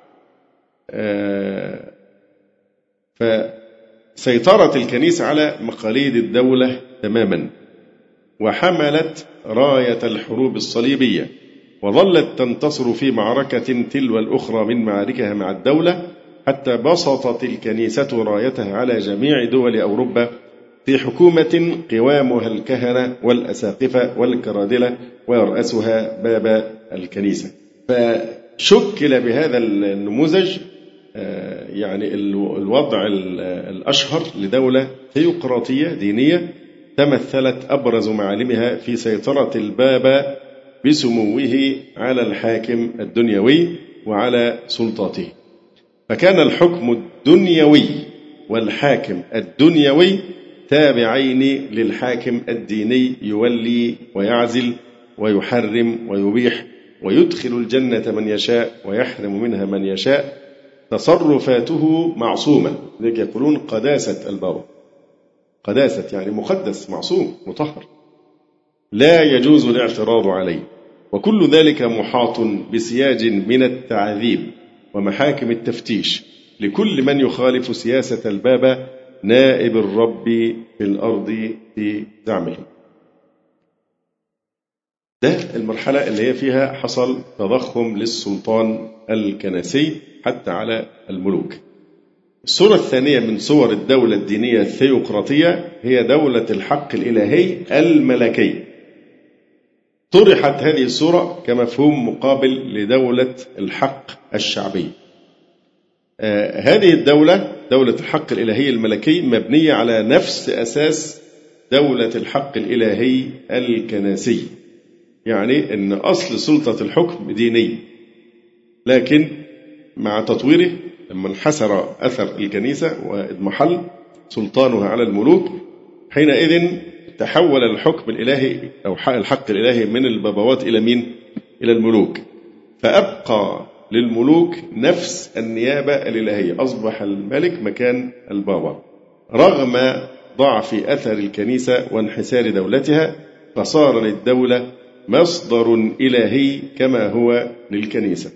فسيطرت الكنيسة على مقاليد الدولة تماما، وحملت راية الحروب الصليبية، وظلت تنتصر في معركة تلو الأخرى من معاركها مع الدولة، حتى بسطت الكنيسة رايتها على جميع دول أوروبا في حكومة قوامها الكهنة والأساقفة والكرادلة ويرأسها بابا الكنيسة. فشكل بهذا النموذج يعني الوضع الأشهر لدولة ثيوقراطية دينية تمثلت أبرز معالمها في سيطرة البابا بسموه على الحاكم الدنيوي وعلى سلطاته. فكان الحكم الدنيوي والحاكم الدنيوي تابعين للحاكم الديني، يولي ويعزل ويحرم ويبيح ويدخل الجنة من يشاء ويحرم منها من يشاء، تصرفاته معصومة. يقولون قداسة البابا، قداسة يعني مقدس معصوم مطهر، لا يجوز الاعتراض عليه، وكل ذلك محاط بسياج من التعذيب ومحاكم التفتيش لكل من يخالف سياسة البابا نائب الرب في الأرض في زعمه. ده المرحلة اللي هي فيها حصل تضخم للسلطان الكنسي حتى على الملوك. الصورة الثانية من صور الدولة الدينية الثيوقراطية هي دولة الحق الإلهي الملكي. طرحت هذه الصورة كمفهوم مقابل لدولة الحق الشعبي. هذه الدولة، دولة الحق الإلهي الملكي، مبنية على نفس أساس دولة الحق الإلهي الكنسي، يعني أن أصل سلطة الحكم ديني، لكن مع تطويره لما انحسر أثر الكنيسة واضمحل سلطانها على الملوك، حينئذ تحول الحكم الإلهي أو الحق الإلهي من البابوات إلى مين؟ إلى الملوك، فأبقى للملوك نفس النيابة الإلهية، أصبح الملك مكان البابا رغم ضعف أثر الكنيسة وانحسار دولتها، فصار للدولة مصدر إلهي كما هو للكنيسة.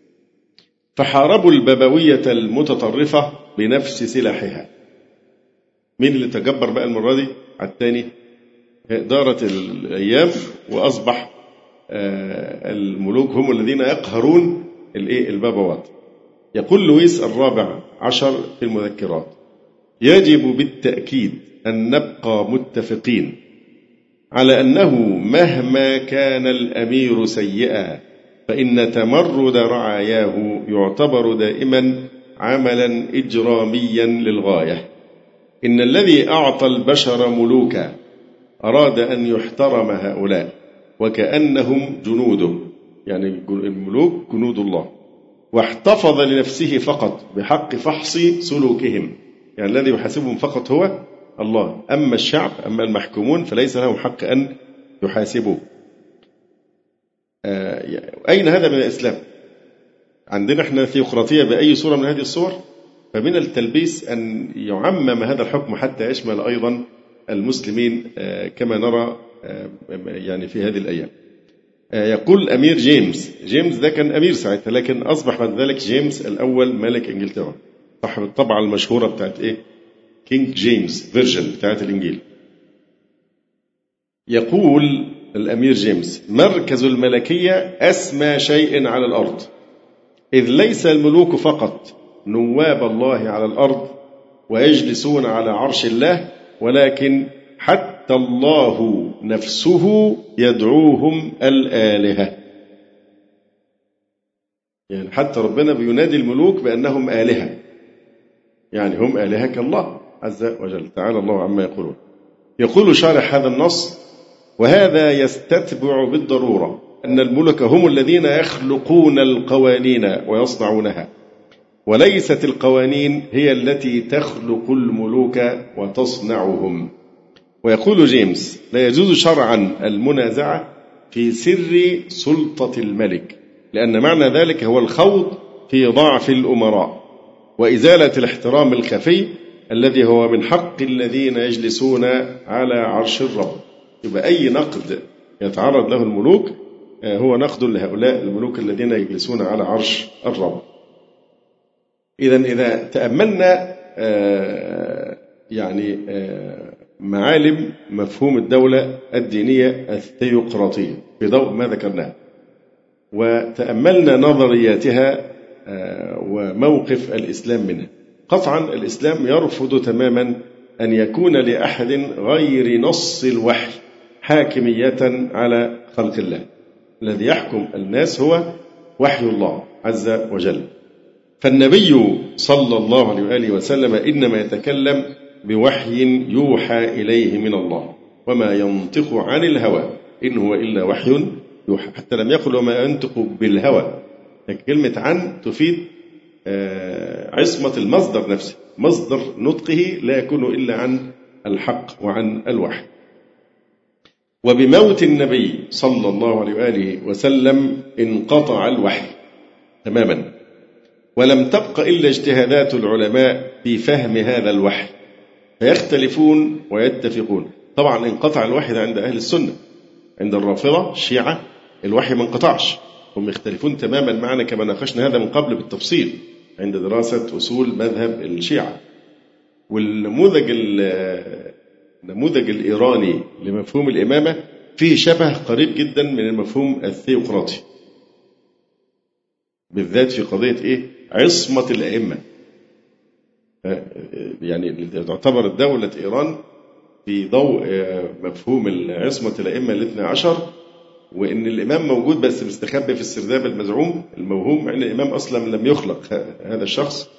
فحاربوا البابوية المتطرفة بنفس سلاحها. مين اللي تجبر بقى المرة دي على الثاني؟ دارت الأيام وأصبح الملوك هم الذين يقهرون البابوات. يقول لويس الرابع عشر في المذكرات: يجب بالتأكيد أن نبقى متفقين على أنه مهما كان الأمير سيئا فإن تمرد رعاياه يعتبر دائما عملا إجراميا للغاية. إن الذي أعطى البشر ملوكا أراد أن يحترم هؤلاء وكأنهم جنوده، يعني الملوك جنود الله، واحتفظ لنفسه فقط بحق فحص سلوكهم، يعني الذي يحاسبهم فقط هو الله، أما الشعب أما المحكومون فليس لهم حق أن يحاسبوا. أين هذا من الإسلام؟ عندنا احنا ثيوقراطية بأي صورة من هذه الصور، فمن التلبيس أن يعمم هذا الحكم حتى يشمل أيضا المسلمين كما نرى يعني في هذه الأيام. يقول أمير جيمس ده كان أمير ساعتها، لكن أصبح بعد ذلك جيمس الأول ملك إنجلترا، صاحب الطبعة المشهورة بتاعت كينج جيمس فيرجن بتاعت الإنجيل. يقول الأمير جيمس: مركز الملكية أسمى شيء على الأرض، إذ ليس الملوك فقط نواب الله على الأرض ويجلسون على عرش الله، ولكن حتى الله نفسه يدعوهم الآلهة. يعني حتى ربنا بينادي الملوك بأنهم آلهة، يعني هم آلهة كالله عز وجل، تعالى الله عما يقولون. يقول شارح هذا النص: وهذا يستتبع بالضرورة أن الملك هم الذين يخلقون القوانين ويصنعونها، وليست القوانين هي التي تخلق الملوك وتصنعهم. ويقول جيمس: لا يجوز شرعا المنازعة في سر سلطة الملك، لأن معنى ذلك هو الخوض في ضعف الأمراء وإزالة الاحترام الخفي الذي هو من حق الذين يجلسون على عرش الرب. يبقى أي نقد يتعرض له الملوك هو نقد لهؤلاء الملوك الذين يجلسون على عرش الرب. إذا تأملنا يعني معالم مفهوم الدولة الدينية الثيوقراطية في ضوء ما ذكرناه، وتأملنا نظرياتها وموقف الإسلام منها، قطعا الإسلام يرفض تماما أن يكون لأحد غير نص الوحي حاكمية على خلق الله. الذي يحكم الناس هو وحي الله عز وجل. فالنبي صلى الله عليه وآله وسلم إنما يتكلم بوحي يوحى إليه من الله، وما ينطق عن الهوى إن هو إلا وحي يوحى، حتى لم يقل وما ينطق بالهوى، لكن كلمة عن تفيد عصمة المصدر نفسه، مصدر نطقه لا يكون إلا عن الحق وعن الوحي. وبموت النبي صلى الله عليه وآله وسلم انقطع الوحي تماما، ولم تبق إلا اجتهادات العلماء في فهم هذا الوحي، فيختلفون ويتفقون. طبعا انقطع الوحي عند أهل السنة، عند الرافضة الشيعة الوحي ما انقطعش، هم يختلفون تماما معنا كما ناقشنا هذا من قبل بالتفصيل عند دراسة أصول مذهب الشيعة. والنموذج الإيراني لمفهوم الإمامة فيه شبه قريب جدا من المفهوم الثيوقراطي، بالذات في قضية عصمة الأئمة. يعني تعتبر الدولة إيران في ضوء مفهوم عصمة الأئمة الاثنى عشر، وإن الإمام موجود بس مستخبي في السرداب المزعوم الموهوم، مع إن الإمام أصلا لم يخلق هذا الشخص.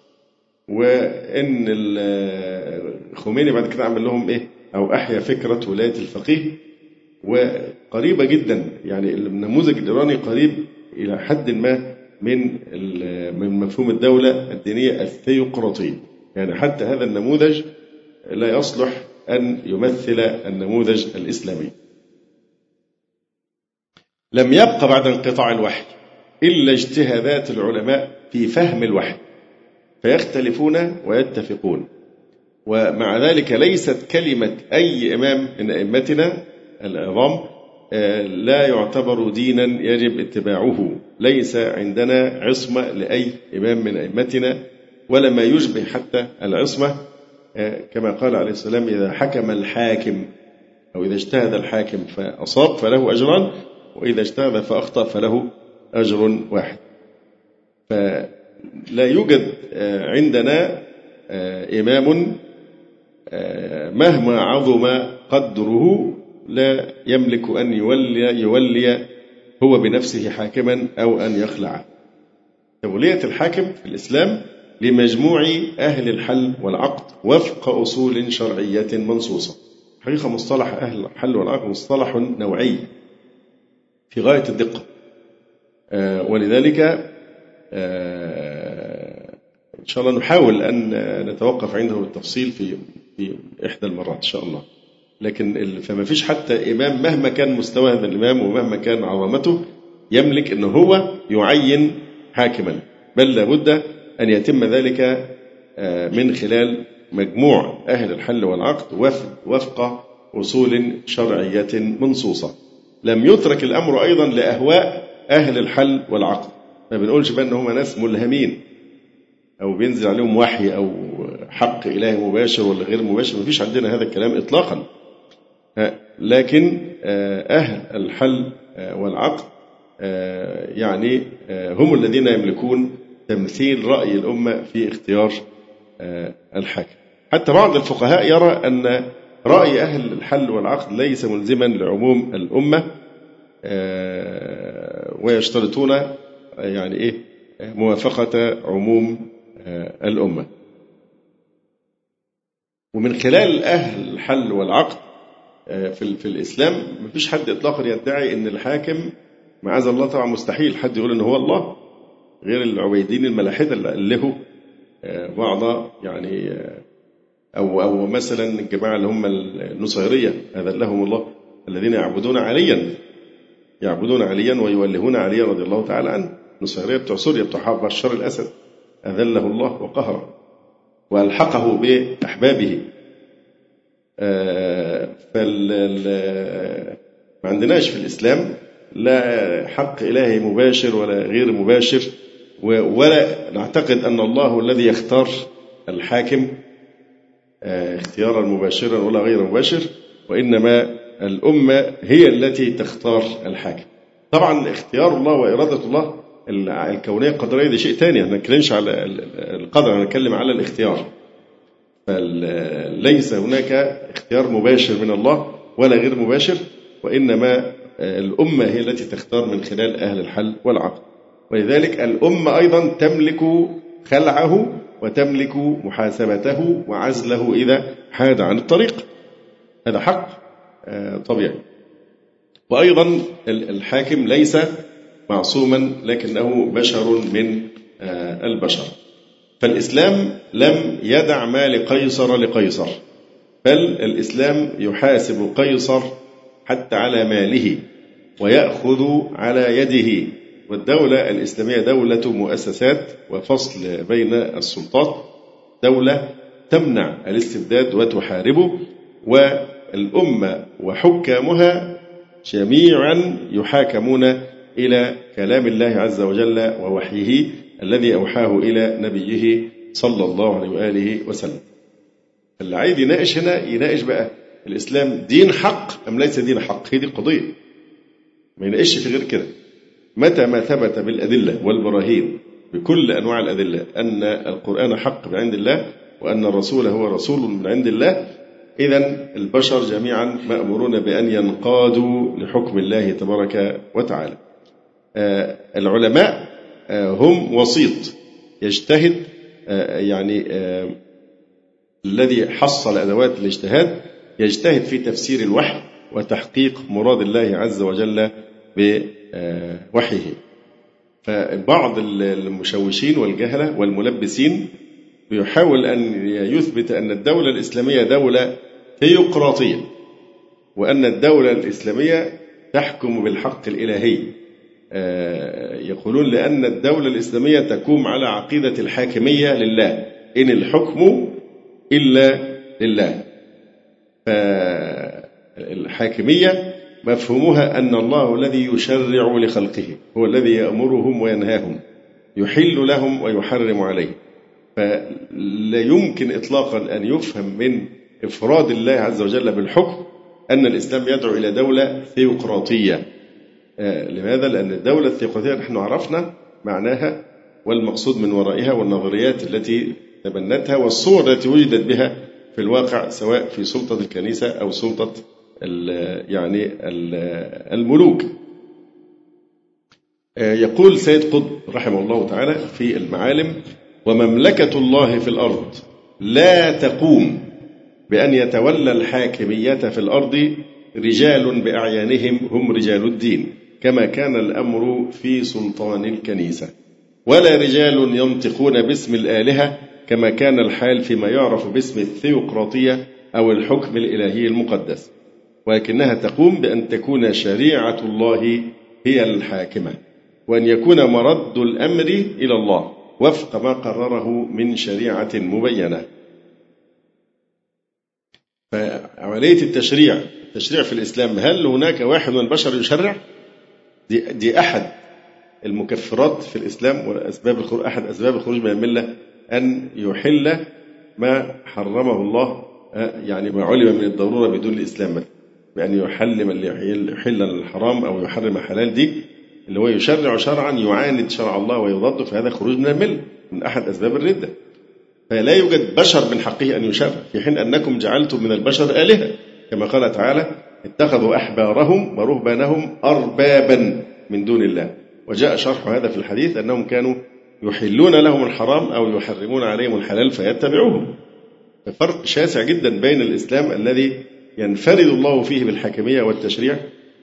وإن الخميني بعد كده عمل لهم أو أحيا فكرة ولاية الفقيه، وقريبة جدا يعني النموذج الإيراني قريب إلى حد ما من مفهوم الدولة الدينية الثيوقراطية. يعني حتى هذا النموذج لا يصلح أن يمثل النموذج الإسلامي. لم يبق بعد انقطاع الوحي إلا اجتهادات العلماء في فهم الوحي، فيختلفون ويتفقون. ومع ذلك ليست كلمة أي إمام من أئمتنا العظام لا يعتبر دينا يجب اتباعه. ليس عندنا عصمة لأي إمام من أئمتنا ولا ما يشبه حتى العصمة، كما قال عليه السلام: إذا حكم الحاكم أو إذا اجتهد الحاكم فأصاب فله أجران، وإذا اجتهد فأخطأ فله أجر واحد. فلا يوجد عندنا إمام مهما عظم قدره لا يملك أن يولي هو بنفسه حاكما أو أن يخلع. تولية الحاكم في الإسلام لمجموع أهل الحل والعقد وفق أصول شرعية منصوصة. حقيقة مصطلح أهل الحل والعقد مصطلح نوعي في غاية الدقة، ولذلك إن شاء الله نحاول أن نتوقف عنده بالتفصيل في إحدى المرات إن شاء الله. لكن فما فيش حتى إمام مهما كان مستوى هذا الإمام ومهما كان عظمته يملك أنه هو يعين حاكما، بل لابد أن يتم ذلك من خلال مجموع أهل الحل والعقد وفق أصول شرعية منصوصة. لم يترك الأمر أيضا لأهواء أهل الحل والعقد، ما بنقولش بقى أن هم ناس ملهمين أو بينزل عليهم وحي أو حق إلهي مباشر ولا غير مباشر، ما فيش عندنا هذا الكلام إطلاقا. لكن أهل الحل والعقد يعني هم الذين يملكون تمثيل رأي الأمة في اختيار الحاكم. حتى بعض الفقهاء يرى أن رأي أهل الحل والعقد ليس ملزما لعموم الأمة، ويشترطون يعني موافقة عموم الأمة. ومن خلال أهل الحل والعقد في الإسلام ما فيش حد إطلاقا يدعي أن الحاكم معاذ الله طبعا مستحيل حد يقول أنه هو الله، غير العبيدين الملاحدة اللي ألهوا بعض يعني أو مثلا الجماعة اللي هم النصيرية أذلهم الله، الذين يعبدون عليا ويولهون عليا رضي الله تعالى عنه. النصيرية بتوع سوريا بتوع بشار الأسد أذله الله وقهره وألحقه بأحبابه. ما عندناش في الإسلام لا حق إلهي مباشر ولا غير مباشر، ولا نعتقد أن الله الذي يختار الحاكم اختيارا مباشرا ولا غير مباشر، وإنما الأمة هي التي تختار الحاكم. طبعا اختيار الله وإرادة الله الكونية القدرية دي شيء تاني، ما نتكلمش على القدر، نتكلم على الاختيار. فليس هناك اختيار مباشر من الله ولا غير مباشر، وإنما الأمة هي التي تختار من خلال أهل الحل والعقد. ولذلك الأمة أيضا تملك خلعه وتملك محاسبته وعزله إذا حاد عن الطريق، هذا حق طبيعي. وأيضا الحاكم ليس معصوما لكنه بشر من البشر. فالإسلام لم يدع ما لقيصر لقيصر، بل الإسلام يحاسب قيصر حتى على ماله ويأخذ على يده. والدولة الإسلامية دولة مؤسسات وفصل بين السلطات، دولة تمنع الاستبداد وتحاربه، والأمة وحكامها جميعا يحاكمون إلى كلام الله عز وجل ووحيه الذي أوحاه إلى نبيه صلى الله عليه وآله وسلم. اللي عايز يناقش هنا يناقش بقى الإسلام دين حق أم ليس دين حق، هي دي القضية، ما يناقش في غير كده. متى ما ثبت بالأدلة والبراهين بكل أنواع الأدلة أن القرآن حق من عند الله وأن الرسول هو رسول من عند الله، إذن البشر جميعا مأمورون بأن ينقادوا لحكم الله تبارك وتعالى. العلماء هم وسيط يجتهد، يعني الذي حصل أدوات الاجتهاد يجتهد في تفسير الوحي وتحقيق مراد الله عز وجل بوحيه. فبعض المشوشين والجهلة والملبسين بيحاول أن يثبت أن الدولة الإسلامية دولة ثيوقراطية، وأن الدولة الإسلامية تحكم بالحق الإلهي. يقولون لأن الدولة الإسلامية تقوم على عقيدة الحاكمية لله، إن الحكم إلا لله. فالحاكمية مفهومها أن الله الذي يشرع لخلقه، هو الذي يأمرهم وينهاهم، يحل لهم ويحرم عليهم. فلا يمكن إطلاقا أن يفهم من إفراد الله عز وجل بالحكم أن الإسلام يدعو إلى دولة ثيوقراطية. لماذا؟ لأن الدولة الثيوقراطية نحن عرفنا معناها والمقصود من ورائها والنظريات التي تبنتها والصور التي وجدت بها في الواقع، سواء في سلطة الكنيسة أو سلطة يعني الملوك. يقول سيد قطب رحمه الله تعالى في المعالم: ومملكة الله في الأرض لا تقوم بأن يتولى الحاكمية في الأرض رجال بأعيانهم هم رجال الدين، كما كان الأمر في سلطان الكنيسة، ولا رجال ينطقون باسم الآلهة كما كان الحال فيما يعرف باسم الثيوقراطية أو الحكم الإلهي المقدس، ولكنها تقوم بأن تكون شريعة الله هي الحاكمة، وأن يكون مرد الأمر إلى الله وفق ما قرره من شريعة مبينة. فعملية التشريع في الإسلام، هل هناك واحد من البشر يشرع؟ دي أحد المكفرات في الإسلام وأسباب الخروج، أحد أسباب الخروج من الملة أن يحل ما حرمه الله، يعني ما علم من الضرورة بدون الإسلام، بأن يحل الحرام أو يحرم حلال، دي اللي هو يشرع شرعا يعاند شرع الله ويضده، فهذا خروج من الملة من أحد أسباب الردة. فلا يوجد بشر من حقه أن يشرع، في حين أنكم جعلتم من البشر آلهة، كما قال تعالى: اتخذوا أحبارهم ورهبانهم أربابا من دون الله. وجاء شرح هذا في الحديث أنهم كانوا يحلون لهم الحرام أو يحرمون عليهم الحلال فيتبعوهم. ففرق شاسع جدا بين الإسلام الذي ينفرد الله فيه بالحاكمية والتشريع،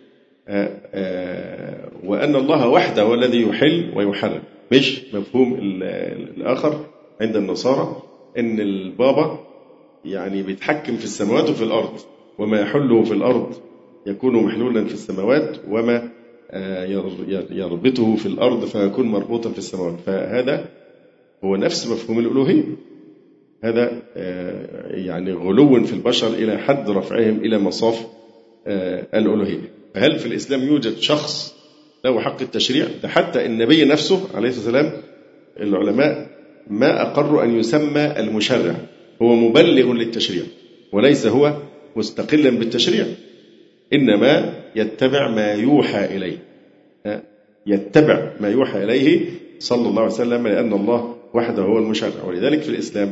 وأن الله وحده هو الذي يحل ويحرم، مش مفهوم الآخر عند النصارى أن البابا يعني بيتحكم في السماوات وفي الأرض، وما يحله في الأرض يكون محلولا في السماوات، وما يربطه في الأرض فيكون مربوطا في السماوات. فهذا هو نفس مفهوم الألوهية. هذا يعني غلو في البشر إلى حد رفعهم إلى مصاف الألوهية. فهل في الإسلام يوجد شخص له حق التشريع؟ ده حتى النبي نفسه عليه الصلاة والسلام العلماء ما أقروا أن يسمى المشرع، هو مبلغ للتشريع وليس هو مستقلا بالتشريع، إنما يتبع ما يوحى إليه، يتبع ما يوحى إليه صلى الله عليه وسلم، لأن الله وحده هو المشرع. ولذلك في الإسلام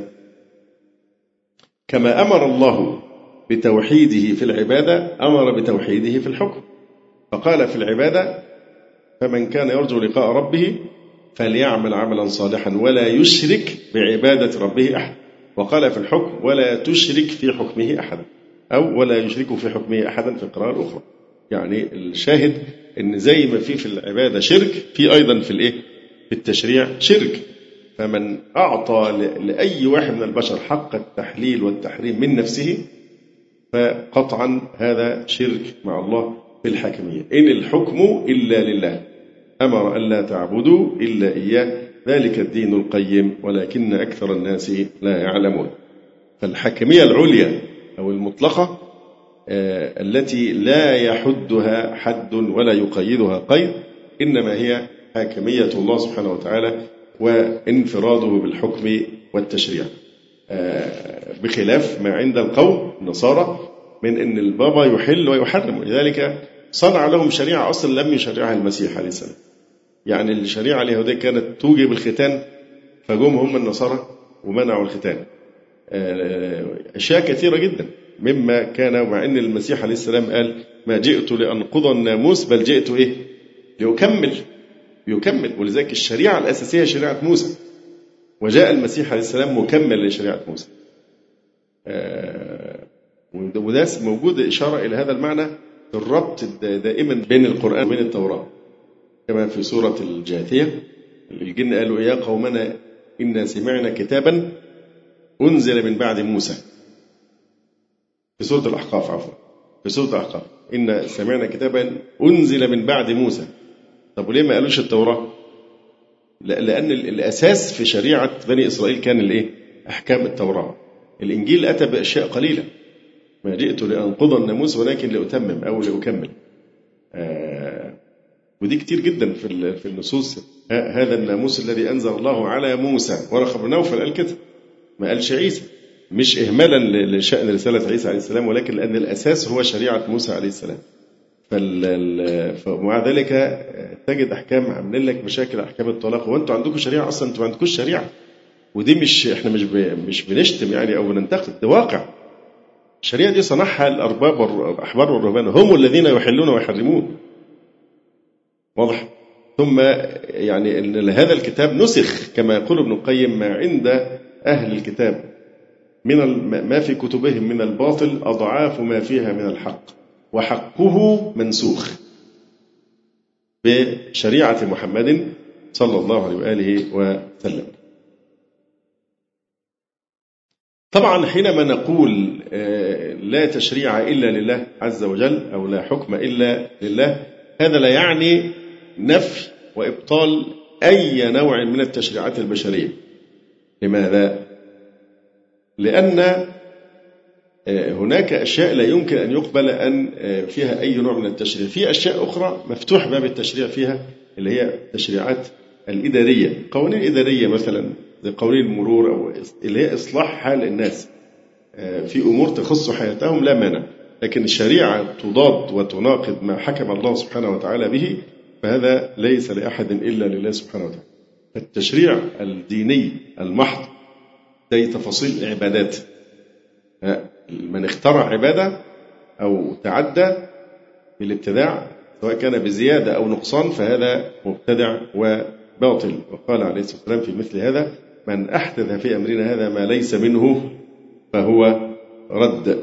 كما أمر الله بتوحيده في العبادة أمر بتوحيده في الحكم، فقال في العبادة: فمن كان يرجو لقاء ربه فليعمل عملا صالحا ولا يشرك بعبادة ربه أحد. وقال في الحكم: ولا تشرك في حكمه أحدا، أو ولا يشرك في حكمه أحدا في القراءة الأخرى. يعني الشاهد إن زي ما في العبادة شرك، في أيضا في التشريع شرك. فمن أعطى لأي واحد من البشر حق التحليل والتحريم من نفسه فقطعا هذا شرك مع الله في الحاكمية. إن الحكم إلا لله أمر ألا تعبدوا إلا إياه ذلك الدين القيم ولكن أكثر الناس لا يعلمون. فالحاكمية العليا أو المطلقة التي لا يحدها حد ولا يقيدها قيد إنما هي حاكمية الله سبحانه وتعالى وانفراده بالحكم والتشريع، بخلاف ما عند القوم النصارى من أن البابا يحل ويحرم، ولذلك صنع لهم شريعة أصلا لم يشرعها المسيح عليه السلام. يعني الشريعة اليهودية كانت توجب الختان فجم هم النصارى ومنعوا الختان. أشياء كثيرة جدا مما كان، مع أن المسيح عليه السلام قال ما جئت لأنقض الناموس بل جئت ليكمل. ولذلك الشريعة الأساسية شريعة موسى، وجاء المسيح عليه السلام مكمل لشريعة موسى. وده موجود إشارة إلى هذا المعنى في الربط دائما بين القرآن وبين التوراة، كما في سورة الجاثية الجن قالوا يا قومنا إنا سمعنا كتابا أنزل من بعد موسى. في سورة الأحقاف إن سمعنا كتابا أنزل من بعد موسى. طب وليه ما قالوش التوراة؟ لأن الأساس في شريعة بني إسرائيل كان أحكام التوراة. الإنجيل أتى بأشياء قليلة، ما جئت لأنقض الناموس ولكن لأتمم أو لأكمل. ودي كتير جدا في النصوص. هذا الناموس الذي أنزل الله على موسى. ورقة بن نوفل قال كده، ما قالش عيسى، مش إهمالا لشأن رسالة عيسى عليه السلام، ولكن لأن الأساس هو شريعة موسى عليه السلام. فمع ذلك تجد أحكام عاملين لك مشاكل، أحكام الطلاق، وأنتوا عندكم شريعة أصلا، أنتوا ما عندكوش شريعة. ودي إحنا مش بنشتم يعني أو بننتقد، ده واقع. الشريعة دي صنعها الأرباب والأحبار والرهبان، هم الذين يحلون ويحرمون. واضح؟ ثم يعني أن هذا الكتاب نسخ كما يقول ابن القيم ما عند أهل الكتاب من ما في كتبهم من الباطل أضعاف ما فيها من الحق، وحقه منسوخ بشريعة محمد صلى الله عليه وآله وسلم. طبعا حينما نقول لا تشريع إلا لله عز وجل أو لا حكم إلا لله، هذا لا يعني نفي وإبطال أي نوع من التشريعات البشرية. لماذا؟ لأن هناك أشياء لا يمكن أن يقبل أن فيها أي نوع من التشريع. في أشياء أخرى مفتوح باب التشريع فيها، اللي هي التشريعات الإدارية، قوانين إدارية مثلا زي قوانين المرور، أو اللي هي إصلاح حال الناس في أمور تخص حياتهم لا مانع. لكن الشريعة تضاد وتناقض ما حكم الله سبحانه وتعالى به، فهذا ليس لأحد إلا لله سبحانه وتعالى. التشريع الديني المحض زي تفاصيل العبادات، من اخترع عبادة أو تعدى بالابتداع سواء كان بزيادة أو نقصان فهذا مبتدع وباطل. وقال عليه الصلاة والسلام في مثل هذا من أحدث في أمرنا هذا ما ليس منه فهو رد.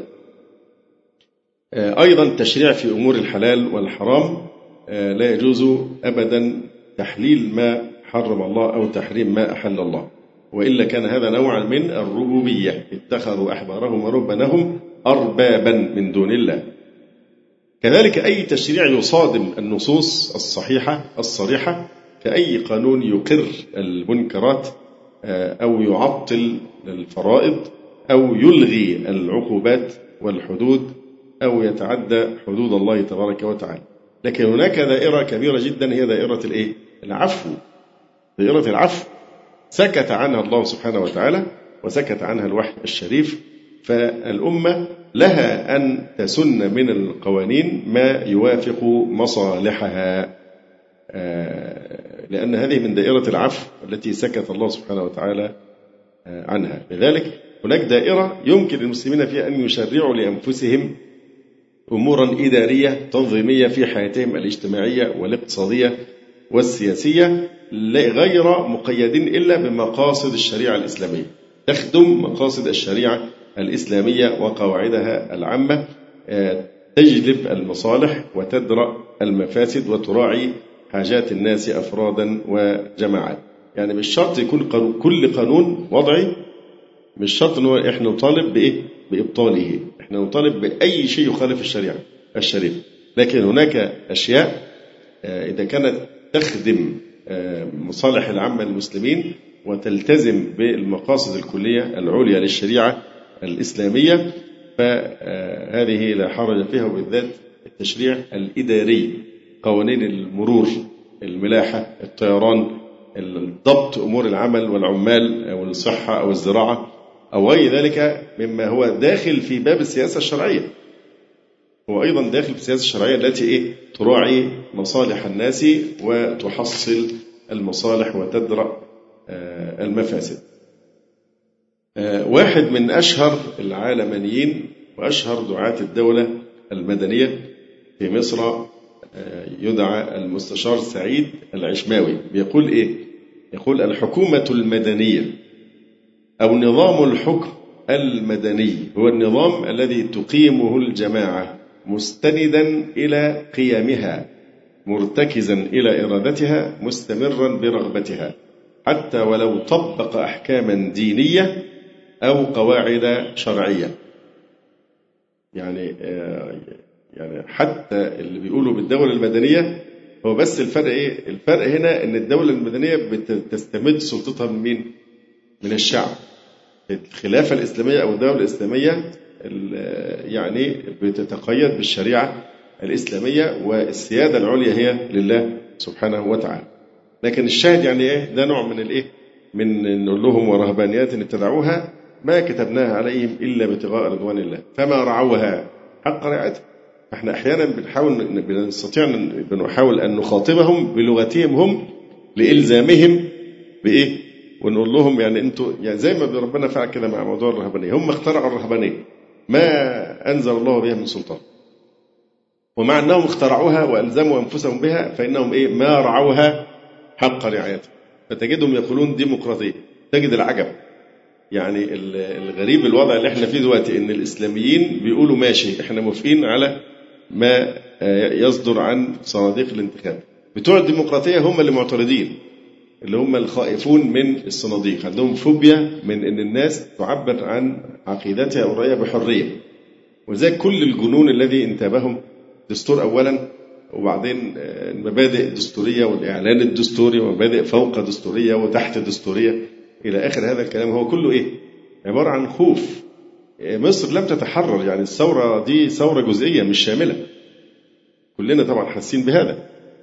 أيضا التشريع في أمور الحلال والحرام، لا يجوز أبدا تحليل ما حرم الله أو تحريم ما أحل الله، وإلا كان هذا نوعا من الربوبية، اتخذوا أحبارهم ورهبانهم أربابا من دون الله. كذلك أي تشريع يصادم النصوص الصحيحة الصريحة كأي قانون يقر المنكرات أو يعطل الفرائض أو يلغي العقوبات والحدود أو يتعدى حدود الله تبارك وتعالى. لكن هناك دائرة كبيرة جدا هي دائرة العفو. دائرة العفو سكت عنها الله سبحانه وتعالى وسكت عنها الوحي الشريف، فالأمة لها أن تسن من القوانين ما يوافق مصالحها، لأن هذه من دائرة العفو التي سكت الله سبحانه وتعالى عنها. لذلك هناك دائرة يمكن للمسلمين فيها أن يشرعوا لأنفسهم أمورا إدارية تنظيمية في حياتهم الاجتماعية والاقتصادية والسياسية، غير مقيدين إلا بمقاصد الشريعة الإسلامية، تخدم مقاصد الشريعة الإسلامية وقواعدها العامة، تجلب المصالح وتدرأ المفاسد وتراعي حاجات الناس أفرادا وجماعات. يعني مش شرط يكون كل قانون وضعي، مش شرط إن إحنا نطالب بإيه؟ بإبطاله. إحنا نطالب بأي شيء يخالف الشريعة الشريف. لكن هناك أشياء إذا كانت تخدم مصالح العامة للمسلمين وتلتزم بالمقاصد الكلية العليا للشريعة الإسلامية فهذه لا حرج فيها، وبالذات التشريع الإداري، قوانين المرور، الملاحة، الطيران، ضبط أمور العمل والعمال أو الصحة أو الزراعة أو غير ذلك مما هو داخل في باب السياسة الشرعية. هو أيضا داخل في السياسة الشرعية التي تراعي مصالح الناس وتحصل المصالح وتدرأ المفاسد. واحد من أشهر العالمانيين وأشهر دعاة الدولة المدنية في مصر يدعى المستشار سعيد العشماوي، بيقول إيه؟ يقول: الحكومة المدنية أو نظام الحكم المدني هو النظام الذي تقيمه الجماعة مستندا إلى قيمها، مرتكزا إلى إرادتها، مستمرا برغبتها، حتى ولو طبق أحكاما دينية أو قواعد شرعية. يعني حتى اللي بيقولوا بالدولة المدنية هو بس الفرق إيه؟ الفرق هنا إن الدولة المدنية بتستمد سلطتها من مين؟ من الشعب. الخلافة الإسلامية أو الدولة الإسلامية يعني بتتقيد بالشريعة الإسلامية والسيادة العليا هي لله سبحانه وتعالى. لكن الشاهد يعني إيه؟ ده نوع من الإيه؟ من نقول لهم: ورهبانيات ابتدعوها ما كتبناها عليهم إلا ابتغاء رضوان الله فما رعوها حق رعايتها. احنا أحيانا بنحاول أن نخاطبهم بلغتهم هم لإلزامهم بإيه؟ ونقول لهم يعني أنتوا يعني زي ما ربنا فعل كده مع موضوع الرهبانية، هم اخترعوا الرهبانية ما أنزل الله بها من سلطان، ومع أنهم اخترعوها وألزموا أنفسهم بها فإنهم ما رعوها حق رعايتها. فتجدهم يقولون ديمقراطية. تجد العجب، يعني الغريب الوضع اللي احنا فيه دلوقتي ان الاسلاميين بيقولوا ماشي احنا موافقين على ما يصدر عن صناديق الانتخاب، بتوع الديمقراطيه هم اللي معترضين، اللي هم الخائفون من الصناديق، عندهم فوبيا من ان الناس تعبر عن عقيدتها او رايها بحريه. وزي كل الجنون الذي انتابهم دستور اولا، وبعدين المبادئ الدستوريه والاعلان الدستوري ومبادئ فوق دستوريه وتحت دستوريه إلى آخر هذا الكلام، هو كله عبارة عن خوف. مصر لم تتحرر، يعني الثورة دي ثورة جزئية مش شاملة، كلنا طبعا حاسين بهذا.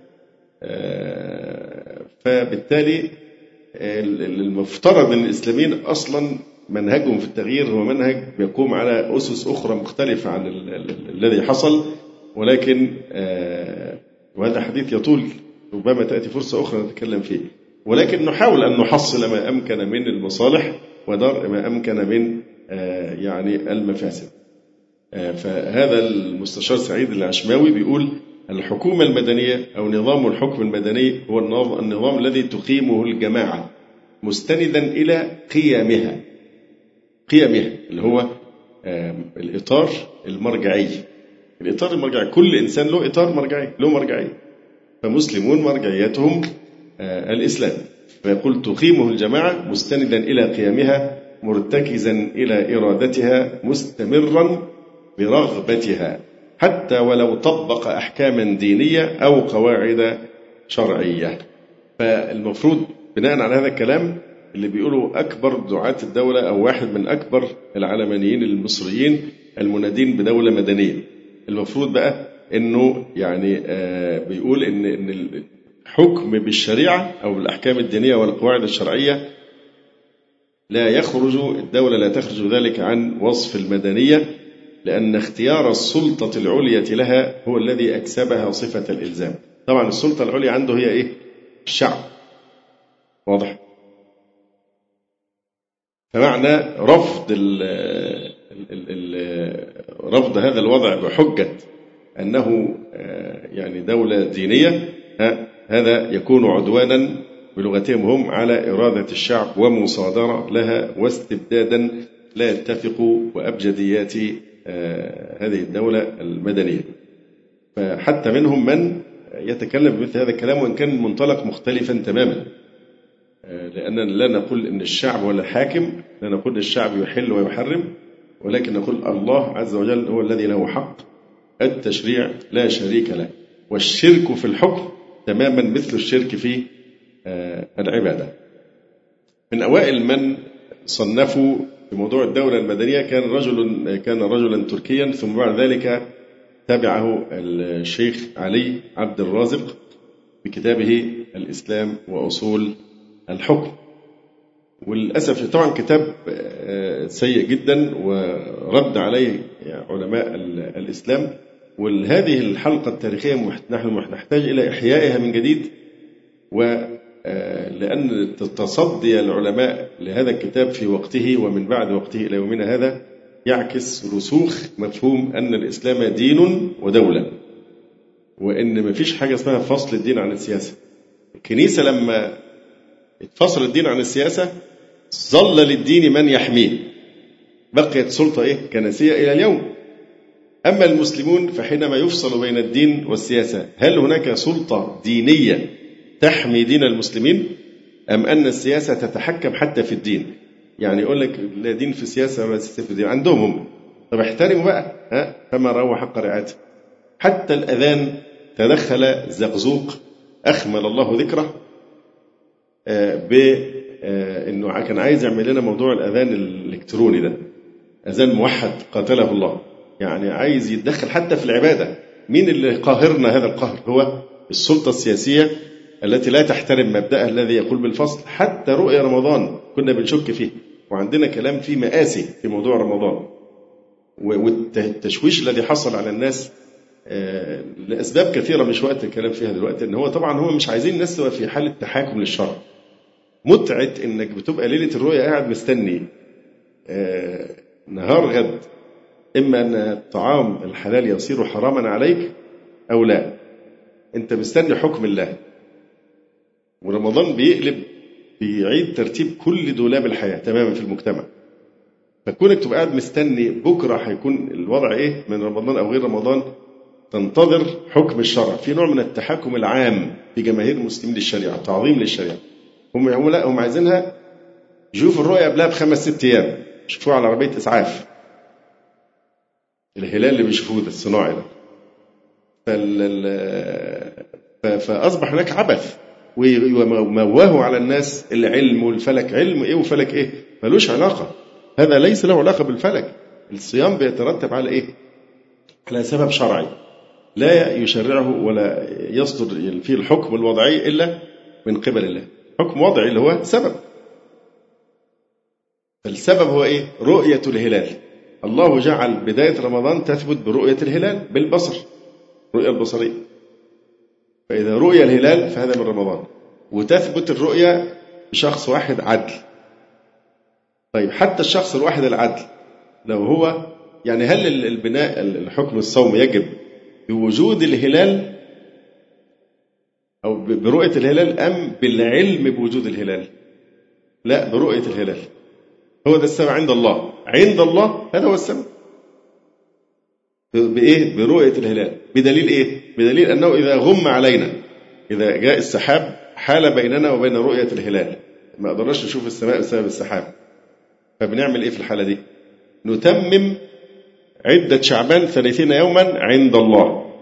فبالتالي المفترض أن الإسلاميين أصلا منهجهم في التغيير هو منهج بيقوم على أسس أخرى مختلفة عن الذي حصل، ولكن وهذا حديث يطول، ربما تأتي فرصة أخرى نتكلم فيه، ولكن نحاول أن نحصل ما أمكن من المصالح ودرء ما أمكن من يعني المفاسد. فهذا المستشار سعيد العشماوي بيقول: الحكومة المدنية أو نظام الحكم المدني هو النظام الذي تقيمه الجماعة مستندا إلى قيمها اللي هو الإطار المرجعي. الإطار المرجعي، كل إنسان له إطار مرجعي، فمسلمون مرجعيتهم الإسلام. فيقول: تقيمه الجماعة مستندا إلى قيمها، مرتكزا إلى إرادتها، مستمرا برغبتها، حتى ولو طبق أحكاما دينية أو قواعد شرعية. فالمفروض بناء على هذا الكلام اللي بيقولوا أكبر دعاة الدولة أو واحد من أكبر العلمانيين المصريين المنادين بدولة مدنية، المفروض بقى إنه يعني بيقول إن حكم بالشريعة أو بالأحكام الدينية والقواعد الشرعية الدولة لا تخرج ذلك عن وصف المدنية، لأن اختيار السلطة العليا لها هو الذي أكسبها صفة الإلزام. طبعا السلطة العليا عنده هي الشعب، واضح؟ فمعنى رفض هذا الوضع بحجة أنه يعني دولة دينية، هذا يكون عدوانا بلغتهم هم على إرادة الشعب ومصادرة لها واستبدادا لا يتفق وأبجديات هذه الدولة المدنية. فحتى منهم من يتكلم بمثل هذا الكلام وإن كان منطلق مختلفا تماما. لأننا لا نقول إن الشعب هو الحاكم، لا نقول الشعب يحل ويحرم، ولكن نقول الله عز وجل هو الذي له حق التشريع لا شريك له. والشرك في الحكم تماما مثل الشرك في العبادة. من أوائل من صنفوا في موضوع الدولة المدنية كان رجلا تركيا، ثم بعد ذلك تبعه الشيخ علي عبد الرازق بكتابه الإسلام وأصول الحكم. وللأسف طبعا كتاب سيء جدا ورد عليه علماء الإسلام. وهذه الحلقة التاريخية نحن نحتاج إلى إحيائها من جديد، ولأن تصدي العلماء لهذا الكتاب في وقته ومن بعد وقته إلى يومنا هذا يعكس رسوخ مفهوم أن الإسلام دين ودولة، وإن ما فيش حاجة اسمها فصل الدين عن السياسة. الكنيسة لما اتفصل الدين عن السياسة ظل للدين من يحميه، بقيت سلطة كنسية إلى اليوم. أما المسلمون فحينما يفصل بين الدين والسياسة، هل هناك سلطة دينية تحمي دين المسلمين، أم أن السياسة تتحكم حتى في الدين؟ يعني يقول لك لا دين في السياسة ولا سياسة في الدين، عندهم هم. طب احترموا بقى، فما رأوا حق رعايته. حتى الأذان تدخل زقزوق أخمل الله ذكره بأنه كان عايز يعمل لنا موضوع الأذان الإلكتروني ده، أذان موحد قاتله الله، يعني عايز يتدخل حتى في العبادة. مين اللي قاهرنا هذا القهر؟ هو السلطة السياسية التي لا تحترم مبدأها الذي يقول بالفصل. حتى رؤية رمضان كنا بنشك فيه، وعندنا كلام فيه مآسي في موضوع رمضان، والتشويش الذي حصل على الناس لأسباب كثيرة مش وقت الكلام فيها دلوقتي. إن هو طبعا هم مش عايزين الناس تبقى في حالة تحاكم للشرع. متعة إنك بتبقى ليلة الرؤية قاعد مستني نهار غد إما أن الطعام الحلال يصير حراما عليك أو لا، أنت مستني حكم الله. ورمضان بيعيد ترتيب كل دولاب الحياة تماما في المجتمع. فكونك تبقى قاعد مستني بكرة هيكون الوضع من رمضان أو غير رمضان، تنتظر حكم الشرع، في نوع من التحكم العام في جماهير المسلمين للشريعة، تعظيم للشريعة. هم عايزينها يشوفوا الرؤية قبلها ب5-6 أيام، يشوفوها على عربية إسعاف، الهلال اللي بيشوفوه ده الصناعي ده. فأصبح هناك عبث، وموهوا على الناس العلم والفلك. علم إيه وفلك إيه؟ ملوش علاقة، هذا ليس له علاقة بالفلك. الصيام بيترتب على على سبب شرعي لا يشرعه ولا يصدر فيه الحكم الوضعي إلا من قبل الله. حكم وضعي اللي هو سبب. فالسبب هو رؤية الهلال. الله جعل بداية رمضان تثبت برؤية الهلال بالبصر، رؤية البصرية. فإذا رؤية الهلال فهذا من رمضان، وتثبت الرؤية بشخص واحد عدل. طيب حتى الشخص الواحد العدل لو هو هل البناء الحكم الصوم يجب بوجود الهلال أو برؤية الهلال أم بالعلم بوجود الهلال؟ لا، برؤية الهلال. هو ده السبب عند الله. عند الله هذا هو السبب. برؤية الهلال. بدليل بدليل أنه إذا غم علينا، إذا جاء السحاب حال بيننا وبين رؤية الهلال، ما قدرناش نشوف السماء بسبب السحاب، فبنعمل في الحالة دي؟ نتمم عدة شعبان 30 يوما عند الله.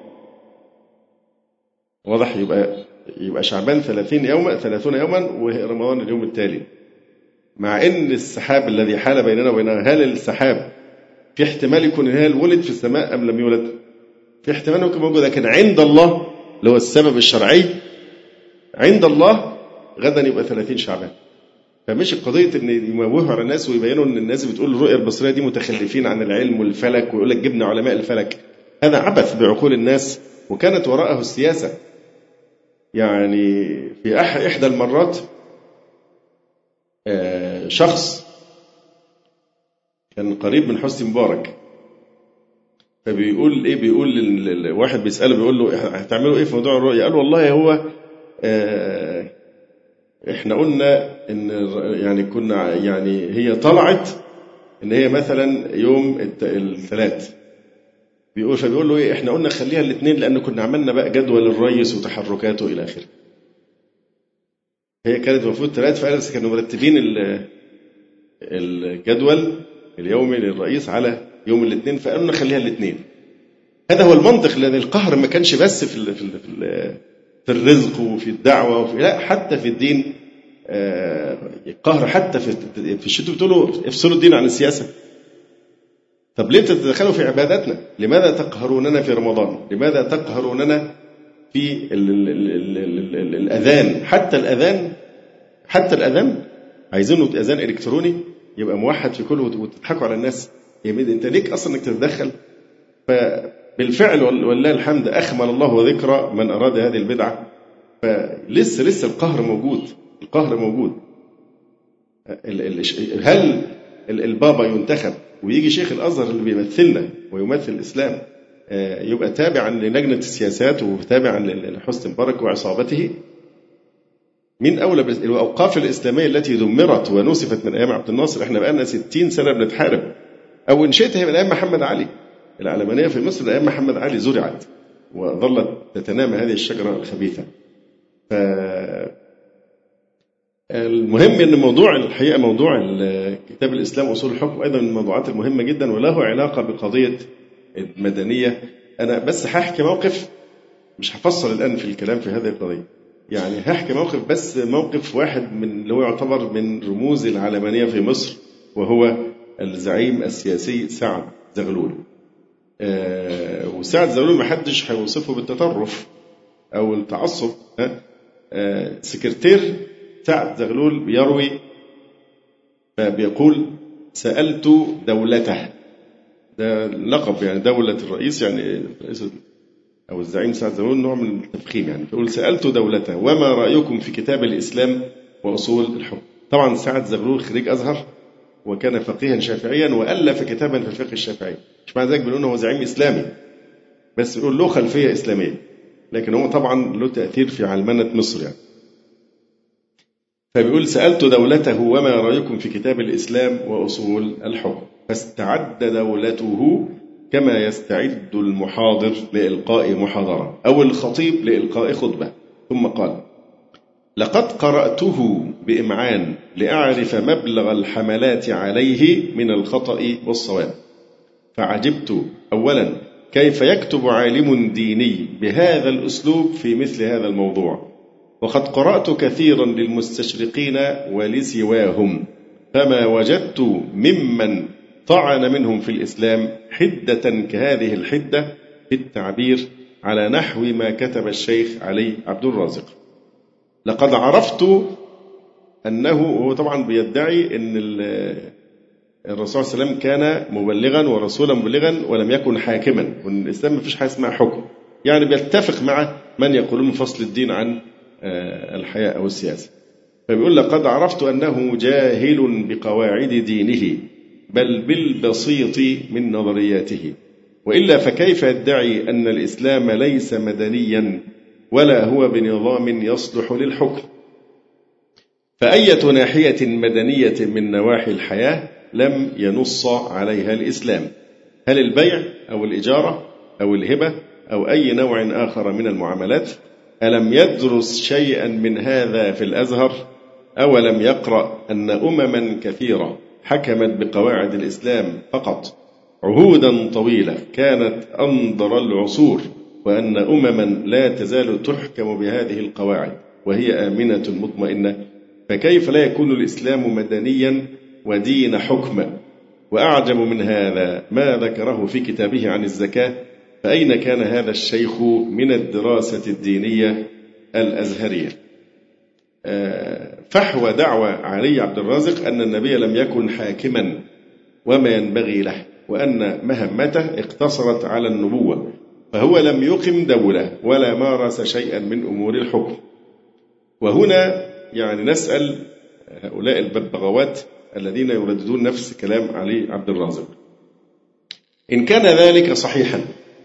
واضح؟ يبقى شعبان 30 يوما ورمضان اليوم التالي. مع ان السحاب الذي حال بيننا وبينها، هل السحاب في احتمال يكون الهلال ولد في السماء ام لم يولد؟ في احتمال يكون موجود، لكن عند الله اللي هو السبب الشرعي، عند الله غدا يبقى 30 شعبان. فمش القضية ان يموهوا على الناس ويبينوا ان الناس بتقول الرؤية البصرية دي متخلفين عن العلم والفلك، ويقول لك جبنا علماء الفلك. هذا عبث بعقول الناس، وكانت وراءه السياسة. في إحدى المرات شخص كان قريب من حسني مبارك، فبيقول بيقول واحد بيسأله، بيقول له هتعملوا في موضوع الرؤية؟ قال والله هو احنا قلنا ان كنا هي طلعت ان هي مثلا يوم الثلاث، فبيقول له احنا قلنا خليها الاثنين لان كنا عملنا بقى جدول الرئيس وتحركاته الى اخره. هي كانت المفروض 3 فارس، كانوا مرتبين الجدول اليومي للرئيس على يوم الاثنين، فقالوا نخليها الاثنين. هذا هو المنطق، لأن القهر ما كانش بس في الرزق وفي الدعوة لا، حتى في الدين. القهر حتى في الشتاء بتقولوا افصلوا الدين عن السياسة. طب ليه تتدخلوا في عباداتنا؟ لماذا تقهروننا في رمضان؟ لماذا تقهروننا في الأذان؟ حتى الأذان عايزينه أذان إلكتروني يبقى موحد في كله وتضحكوا على الناس. أنت ليك أصلا إنك تتدخل؟ فبالفعل ولله الحمد أخمل الله ذكر من أراد هذه البدعة. فلسه القهر موجود. هل البابا ينتخب ويجي شيخ الأزهر اللي بيمثلنا ويمثل الإسلام يبقى تابعا للجنة السياسات وتابعا لحسني مبارك وعصابته؟ من أولى الأوقاف الإسلامية التي دمرت ونسفت من أيام عبد الناصر؟ احنا بقالنا 60 سنة بنتحارب، أو إن شئت هي من أيام محمد علي. العلمانية في مصر من أيام محمد علي زرعت وظلت تتنامى هذه الشجرة الخبيثة. المهم أن موضوع كتاب الإسلام وأصول الحكم أيضا من الموضوعات المهمة جدا، وله علاقة بقضية المدنية. أنا بس هحكي موقف، مش هفصل الآن في الكلام في هذه القضية، يعني هحكي موقف واحد من اللي هو يعتبر من رموز العلمانية في مصر، وهو الزعيم السياسي سعد زغلول. وسعد زغلول ما حدش هيوصفه بالتطرف أو التعصب. سكرتير سعد زغلول بيروي فبيقول: سألت دولته، ده لقب يعني دولة الرئيس، يعني الرئيس أو الزعيم سعد زغلول نوع من التفخيم يعني. فيقول: سألت دولته وما رأيكم في كتاب الإسلام وأصول الحكم. طبعا سعد زغلول خريج أزهر وكان فقيها شافعيا وألف كتابا في الفقه الشافعي. مش معنى ذلك بنقول هو زعيم إسلامي، بس بنقول له خلفية إسلامية، لكن هو طبعا له تأثير في علمنة مصر يعني. فبيقول: سألت دولته وما رأيكم في كتاب الإسلام وأصول الحكم، فاستعد دولته كما يستعد المحاضر لإلقاء محاضرة أو الخطيب لإلقاء خطبة، ثم قال: لقد قرأته بإمعان لأعرف مبلغ الحملات عليه من الخطأ والصواب، فعجبت أولا كيف يكتب عالم ديني بهذا الأسلوب في مثل هذا الموضوع، وقد قرأت كثيرا للمستشرقين ولسواهم، فما وجدت ممن طعن منهم في الإسلام حدة كهذه الحدة في التعبير على نحو ما كتب الشيخ علي عبد الرازق. لقد عرفت أنه، هو طبعا بيدعي أن الرسول صلى الله عليه وسلم كان مبلغا ورسولا مبلغا ولم يكن حاكما، وأن الإسلام ما فيش حاجة اسمها حكم، يعني بيتفق مع من يقولون فصل الدين عن الحياة أو السياسة. فبيقول: لقد عرفت أنه جاهل بقواعد دينه بل بالبسيط من نظرياته، وإلا فكيف يدعي أن الإسلام ليس مدنيا ولا هو بنظام يصلح للحكم؟ فأية ناحية مدنية من نواحي الحياة لم ينص عليها الإسلام؟ هل البيع أو الإجارة أو الهبة أو أي نوع آخر من المعاملات؟ ألم يدرس شيئا من هذا في الأزهر؟ أولم يقرأ أن أمما كثيرة حكمت بقواعد الإسلام فقط عهودا طويلة كانت أنظر العصور، وأن أمما لا تزال تحكم بهذه القواعد وهي آمنة مطمئنة؟ فكيف لا يكون الإسلام مدنيا ودين حكم؟ وأعجب من هذا ما ذكره في كتابه عن الزكاة، فأين كان هذا الشيخ من الدراسة الدينية الأزهرية؟ فحوى دعوى علي عبد الرازق أن النبي لم يكن حاكما وما ينبغي له، وأن مهمته اقتصرت على النبوة، فهو لم يقم دولة ولا مارس شيئا من أمور الحكم. وهنا يعني نسأل هؤلاء الببغاوات الذين يرددون نفس كلام علي عبد الرازق: إن كان ذلك صحيحا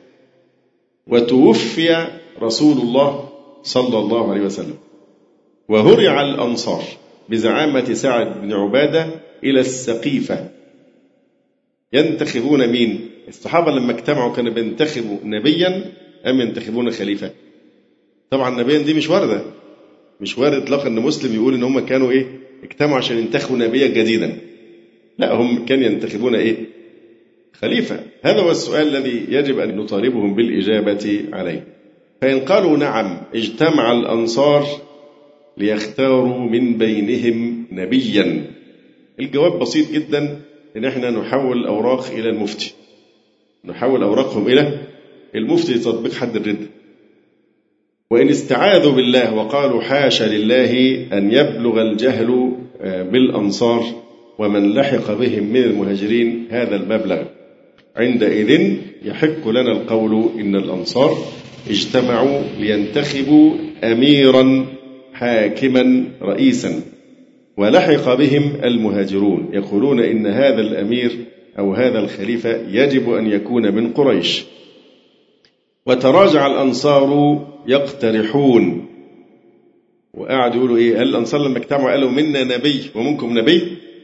وتوفي رسول الله صلى الله عليه وسلم وهرع الأنصار بزعامة سعد بن عبادة إلى السقيفة، ينتخبون مين؟ الصحابة لما اجتمعوا كانوا بينتخبوا نبيا أم ينتخبون خليفة؟ طبعا نبيا دي مش مش وارد إطلاقا أن مسلم يقول إن هم كانوا اجتمعوا عشان ينتخبوا نبيا جديدا. لا، هم كانوا ينتخبون خليفة. هذا هو السؤال الذي يجب أن نطالبهم بالإجابة عليه. فإن قالوا نعم اجتمع الأنصار ليختاروا من بينهم نبيا، الجواب بسيط جدا، إن احنا نحول الأوراق إلى المفتي، نحول أوراقهم إلى المفتي لتطبيق حد الردة. وإن استعاذوا بالله وقالوا حاشا لله أن يبلغ الجهل بالأنصار ومن لحق بهم من المهاجرين هذا المبلغ، عندئذ يحق لنا القول إن الأنصار اجتمعوا لينتخبوا أميرا حاكما رئيسا، ولحق بهم المهاجرون يقولون إن هذا الأمير أو هذا الخليفة يجب أن يكون من قريش. وتراجع الأنصار يقترحون، وقعدوا يقولوا هل الأنصار لما اجتمعوا قالوا منا نبي ومنكم نبي؟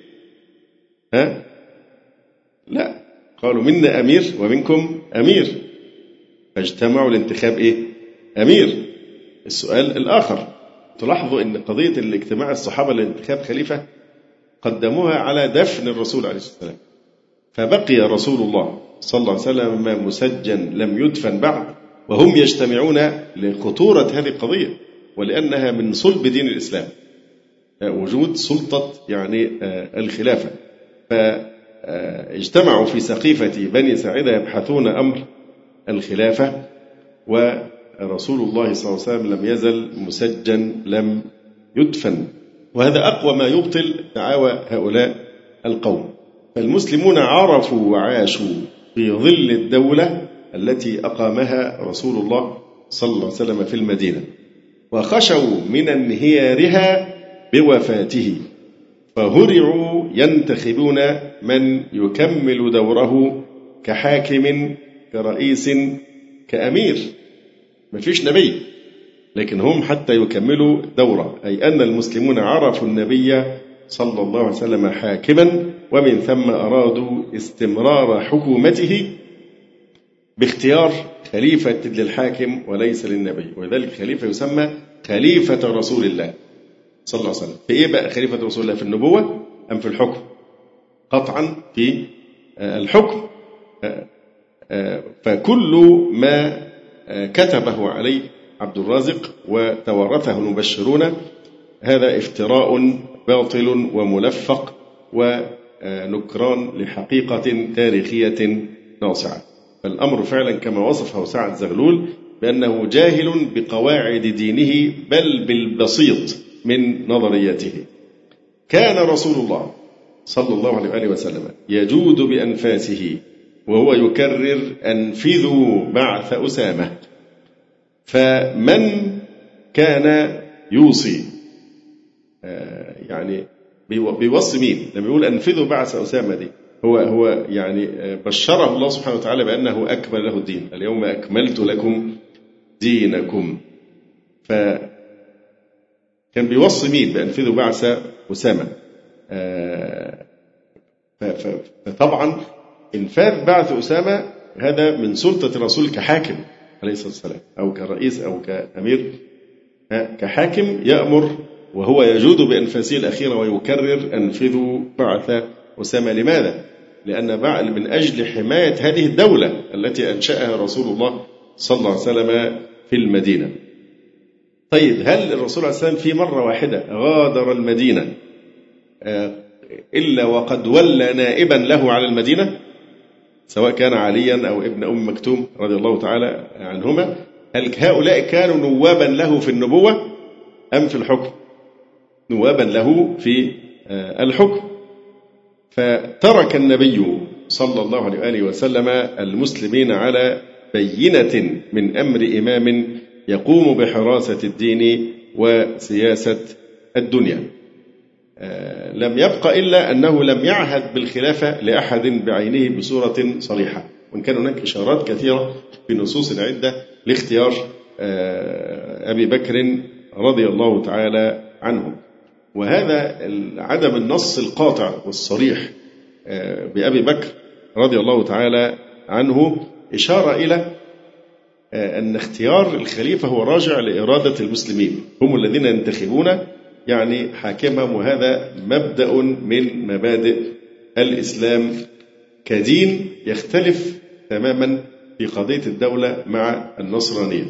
لا، قالوا منا أمير ومنكم أمير، فاجتمعوا لانتخاب أمير. السؤال الآخر، تلاحظوا أن قضية الاجتماع الصحابة لانتخاب خليفة قدموها على دفن الرسول عليه الصلاة والسلام، فبقي رسول الله صلى الله عليه وسلم مسجن لم يدفن بعد، وهم يجتمعون لخطورة هذه القضية ولأنها من صلب دين الإسلام، وجود سلطة الخلافة. فاجتمعوا في سقيفة بني ساعدة يبحثون أمر الخلافة، ورسول الله صلى الله عليه وسلم لم يزل مسجن لم يدفن. وهذا أقوى ما يبطل دعاوى هؤلاء القوم. فالمسلمون عرفوا وعاشوا في ظل الدولة التي أقامها رسول الله صلى الله عليه وسلم في المدينة، وخشوا من انهيارها بوفاته، فهرعوا ينتخبون من يكمل دوره كحاكم كرئيس كأمير. ما فيش نبي، لكن هم حتى يكملوا دوره، أي أن المسلمون عرفوا النبي صلى الله عليه وسلم حاكما، ومن ثم أرادوا استمرار حكومته باختيار خليفة للحاكم وليس للنبي. ولذلك خليفة يسمى خليفة رسول الله صلى الله عليه وسلم. في إيه بقى خليفة رسول الله؟ في النبوة أم في الحكم؟ قطعا في الحكم. فكل ما كتبه عليه عبد الرازق وتوارثه المبشرون هذا افتراء باطل وملفق ونكران لحقيقة تاريخية ناصعة. فالأمر فعلا كما وصفه سعد زغلول بأنه جاهل بقواعد دينه بل بالبسيط من نظريته. كان رسول الله صلى الله عليه وآله وسلم يجود بأنفاسه وهو يكرر أنفذوا بعث أسامة. فمن كان يوصي بيوصي مين لما يقول أنفذوا بعث أسامة دي؟ هو بشره الله سبحانه وتعالى بأنه أكمل له الدين، اليوم أكملت لكم دينكم. فكان بيوصي مين بأنفذوا بعث أسامة؟ فطبعا إنفاذ بعث أسامة هذا من سلطة الرسول كحاكم عليه الصلاة والسلام، أو كرئيس أو كأمير. كحاكم يأمر وهو يجود بأنفاسه الأخيرة ويكرر أنفذوا بعث أسامة. لماذا؟ لأن من أجل حماية هذه الدولة التي أنشأها رسول الله صلى الله عليه وسلم في المدينة. طيب، هل الرسول عليه السلام في مرة واحدة غادر المدينة إلا وقد ولى نائبا له على المدينة، سواء كان عليا أو ابن أم مكتوم رضي الله تعالى عنهما؟ هل هؤلاء كانوا نوابا له في النبوة أم في الحكم؟ نوابا له في الحكم. فترك النبي صلى الله عليه وآله وسلم المسلمين على بينة من أمر إمام يقوم بحراسة الدين وسياسة الدنيا. لم يبقى إلا أنه لم يعهد بالخلافة لأحد بعينه بصورة صريحة، وإن كان هناك إشارات كثيرة في نصوص عدة لاختيار أبي بكر رضي الله تعالى عنه. وهذا عدم النص القاطع والصريح بأبي بكر رضي الله تعالى عنه إشارة إلى أن اختيار الخليفة هو راجع لإرادة المسلمين، هم الذين ينتخبون يعني حاكمهم، وهذا مبدأ من مبادئ الإسلام كدين يختلف تماما في قضية الدولة مع النصرانية.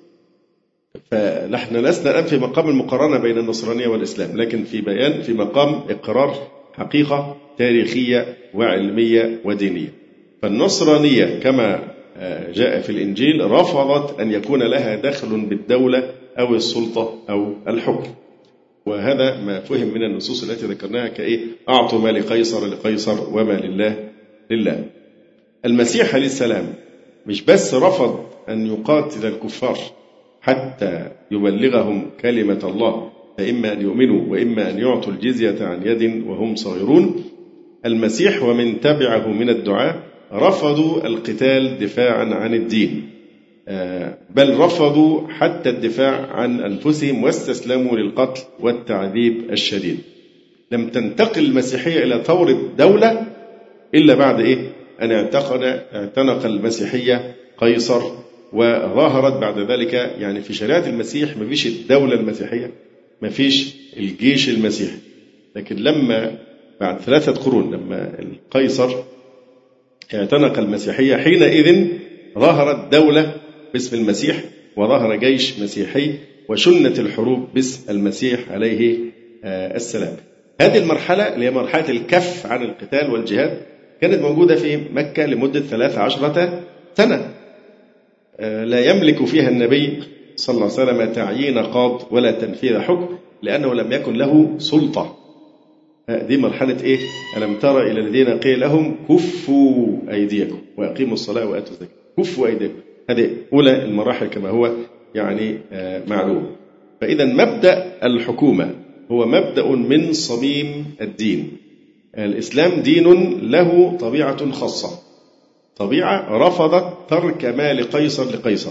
فنحن لسنا الآن في مقام المقارنة بين النصرانية والإسلام، لكن في مقام إقرار حقيقة تاريخية وعلمية ودينية. فالنصرانية كما جاء في الإنجيل رفضت أن يكون لها دخل بالدولة أو السلطة أو الحكم، وهذا ما فهم من النصوص التي ذكرناها أعطوا ما لقيصر لقيصر وما لله لله. المسيح عليه السلام مش بس رفض أن يقاتل الكفار حتى يبلغهم كلمة الله، فإما أن يؤمنوا وإما أن يعطوا الجزية عن يد وهم صاغرون. المسيح ومن تبعه من الدعاة رفضوا القتال دفاعا عن الدين، بل رفضوا حتى الدفاع عن أنفسهم واستسلموا للقتل والتعذيب الشديد. لم تنتقل المسيحية إلى طور الدولة إلا بعد أن اعتنق المسيحية قيصر، وظهرت بعد ذلك يعني في شريعة المسيح ما فيش الدولة المسيحية، ما فيش الجيش المسيحي. لكن لما بعد 3 قرون لما القيصر اعتنق المسيحية، حينئذ ظهرت دولة باسم المسيح وظهر جيش مسيحي وشنت الحروب باسم المسيح عليه السلام. هذه المرحلة اللي هي مرحلة الكف عن القتال والجهاد كانت موجودة في مكة لمدة 13 سنة، لا يملك فيها النبي صلى الله عليه وسلم تعيين قاض ولا تنفيذ حكم، لأنه لم يكن له سلطة. دي مرحلة ألم تر إلى الذين قيل لهم كفوا أيديكم وأقيموا الصلاة وآتوا الزكاة. كفوا أيديكم، هذه أولى المراحل كما هو يعني معلوم. فإذا مبدأ الحكومة هو مبدأ من صميم الدين. الإسلام دين له طبيعة خاصة، طبيعة رفضت ترك ما لقيصر لقيصر،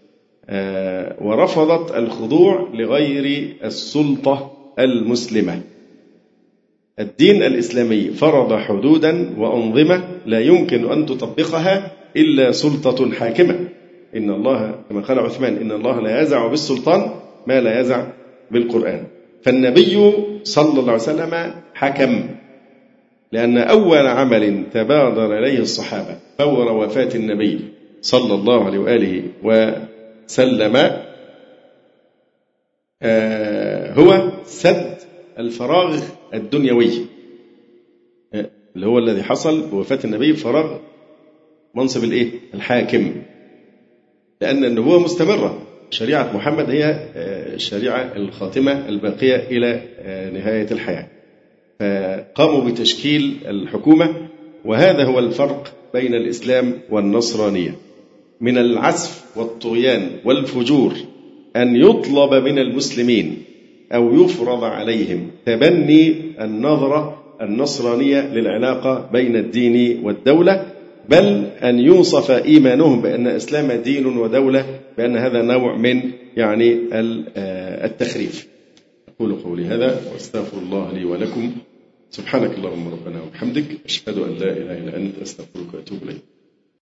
ورفضت الخضوع لغير السلطة المسلمة. الدين الإسلامي فرض حدودا وأنظمة لا يمكن أن تطبقها إلا سلطة حاكمة. إن الله كما قال عثمان إن الله لا يزع بالسلطان ما لا يزع بالقرآن. فالنبي صلى الله عليه وسلم حكم، لأن أول عمل تبادر إليه الصحابة فور وفاة النبي صلى الله عليه وآله وسلم هو سد الفراغ الدنيوي اللي هو الذي حصل بوفاة النبي، فراغ منصب الحاكم، لأن النبوة مستمرة. شريعة محمد هي الشريعة الخاتمة الباقية إلى نهاية الحياة، فقاموا بتشكيل الحكومة. وهذا هو الفرق بين الإسلام والنصرانية. من العسف والطغيان والفجور أن يطلب من المسلمين أو يفرض عليهم تبني النظرة النصرانية للعلاقة بين الدين والدولة، بل أن يوصف إيمانهم بأن الإسلام دين ودولة بأن هذا نوع من يعني التخريف. أقول قولي هذا وأستغفر الله لي ولكم. سبحانك اللهم ربنا وبحمدك، أشهد أن لا إله إلا أنت، أستغفرك وأتوب إليك.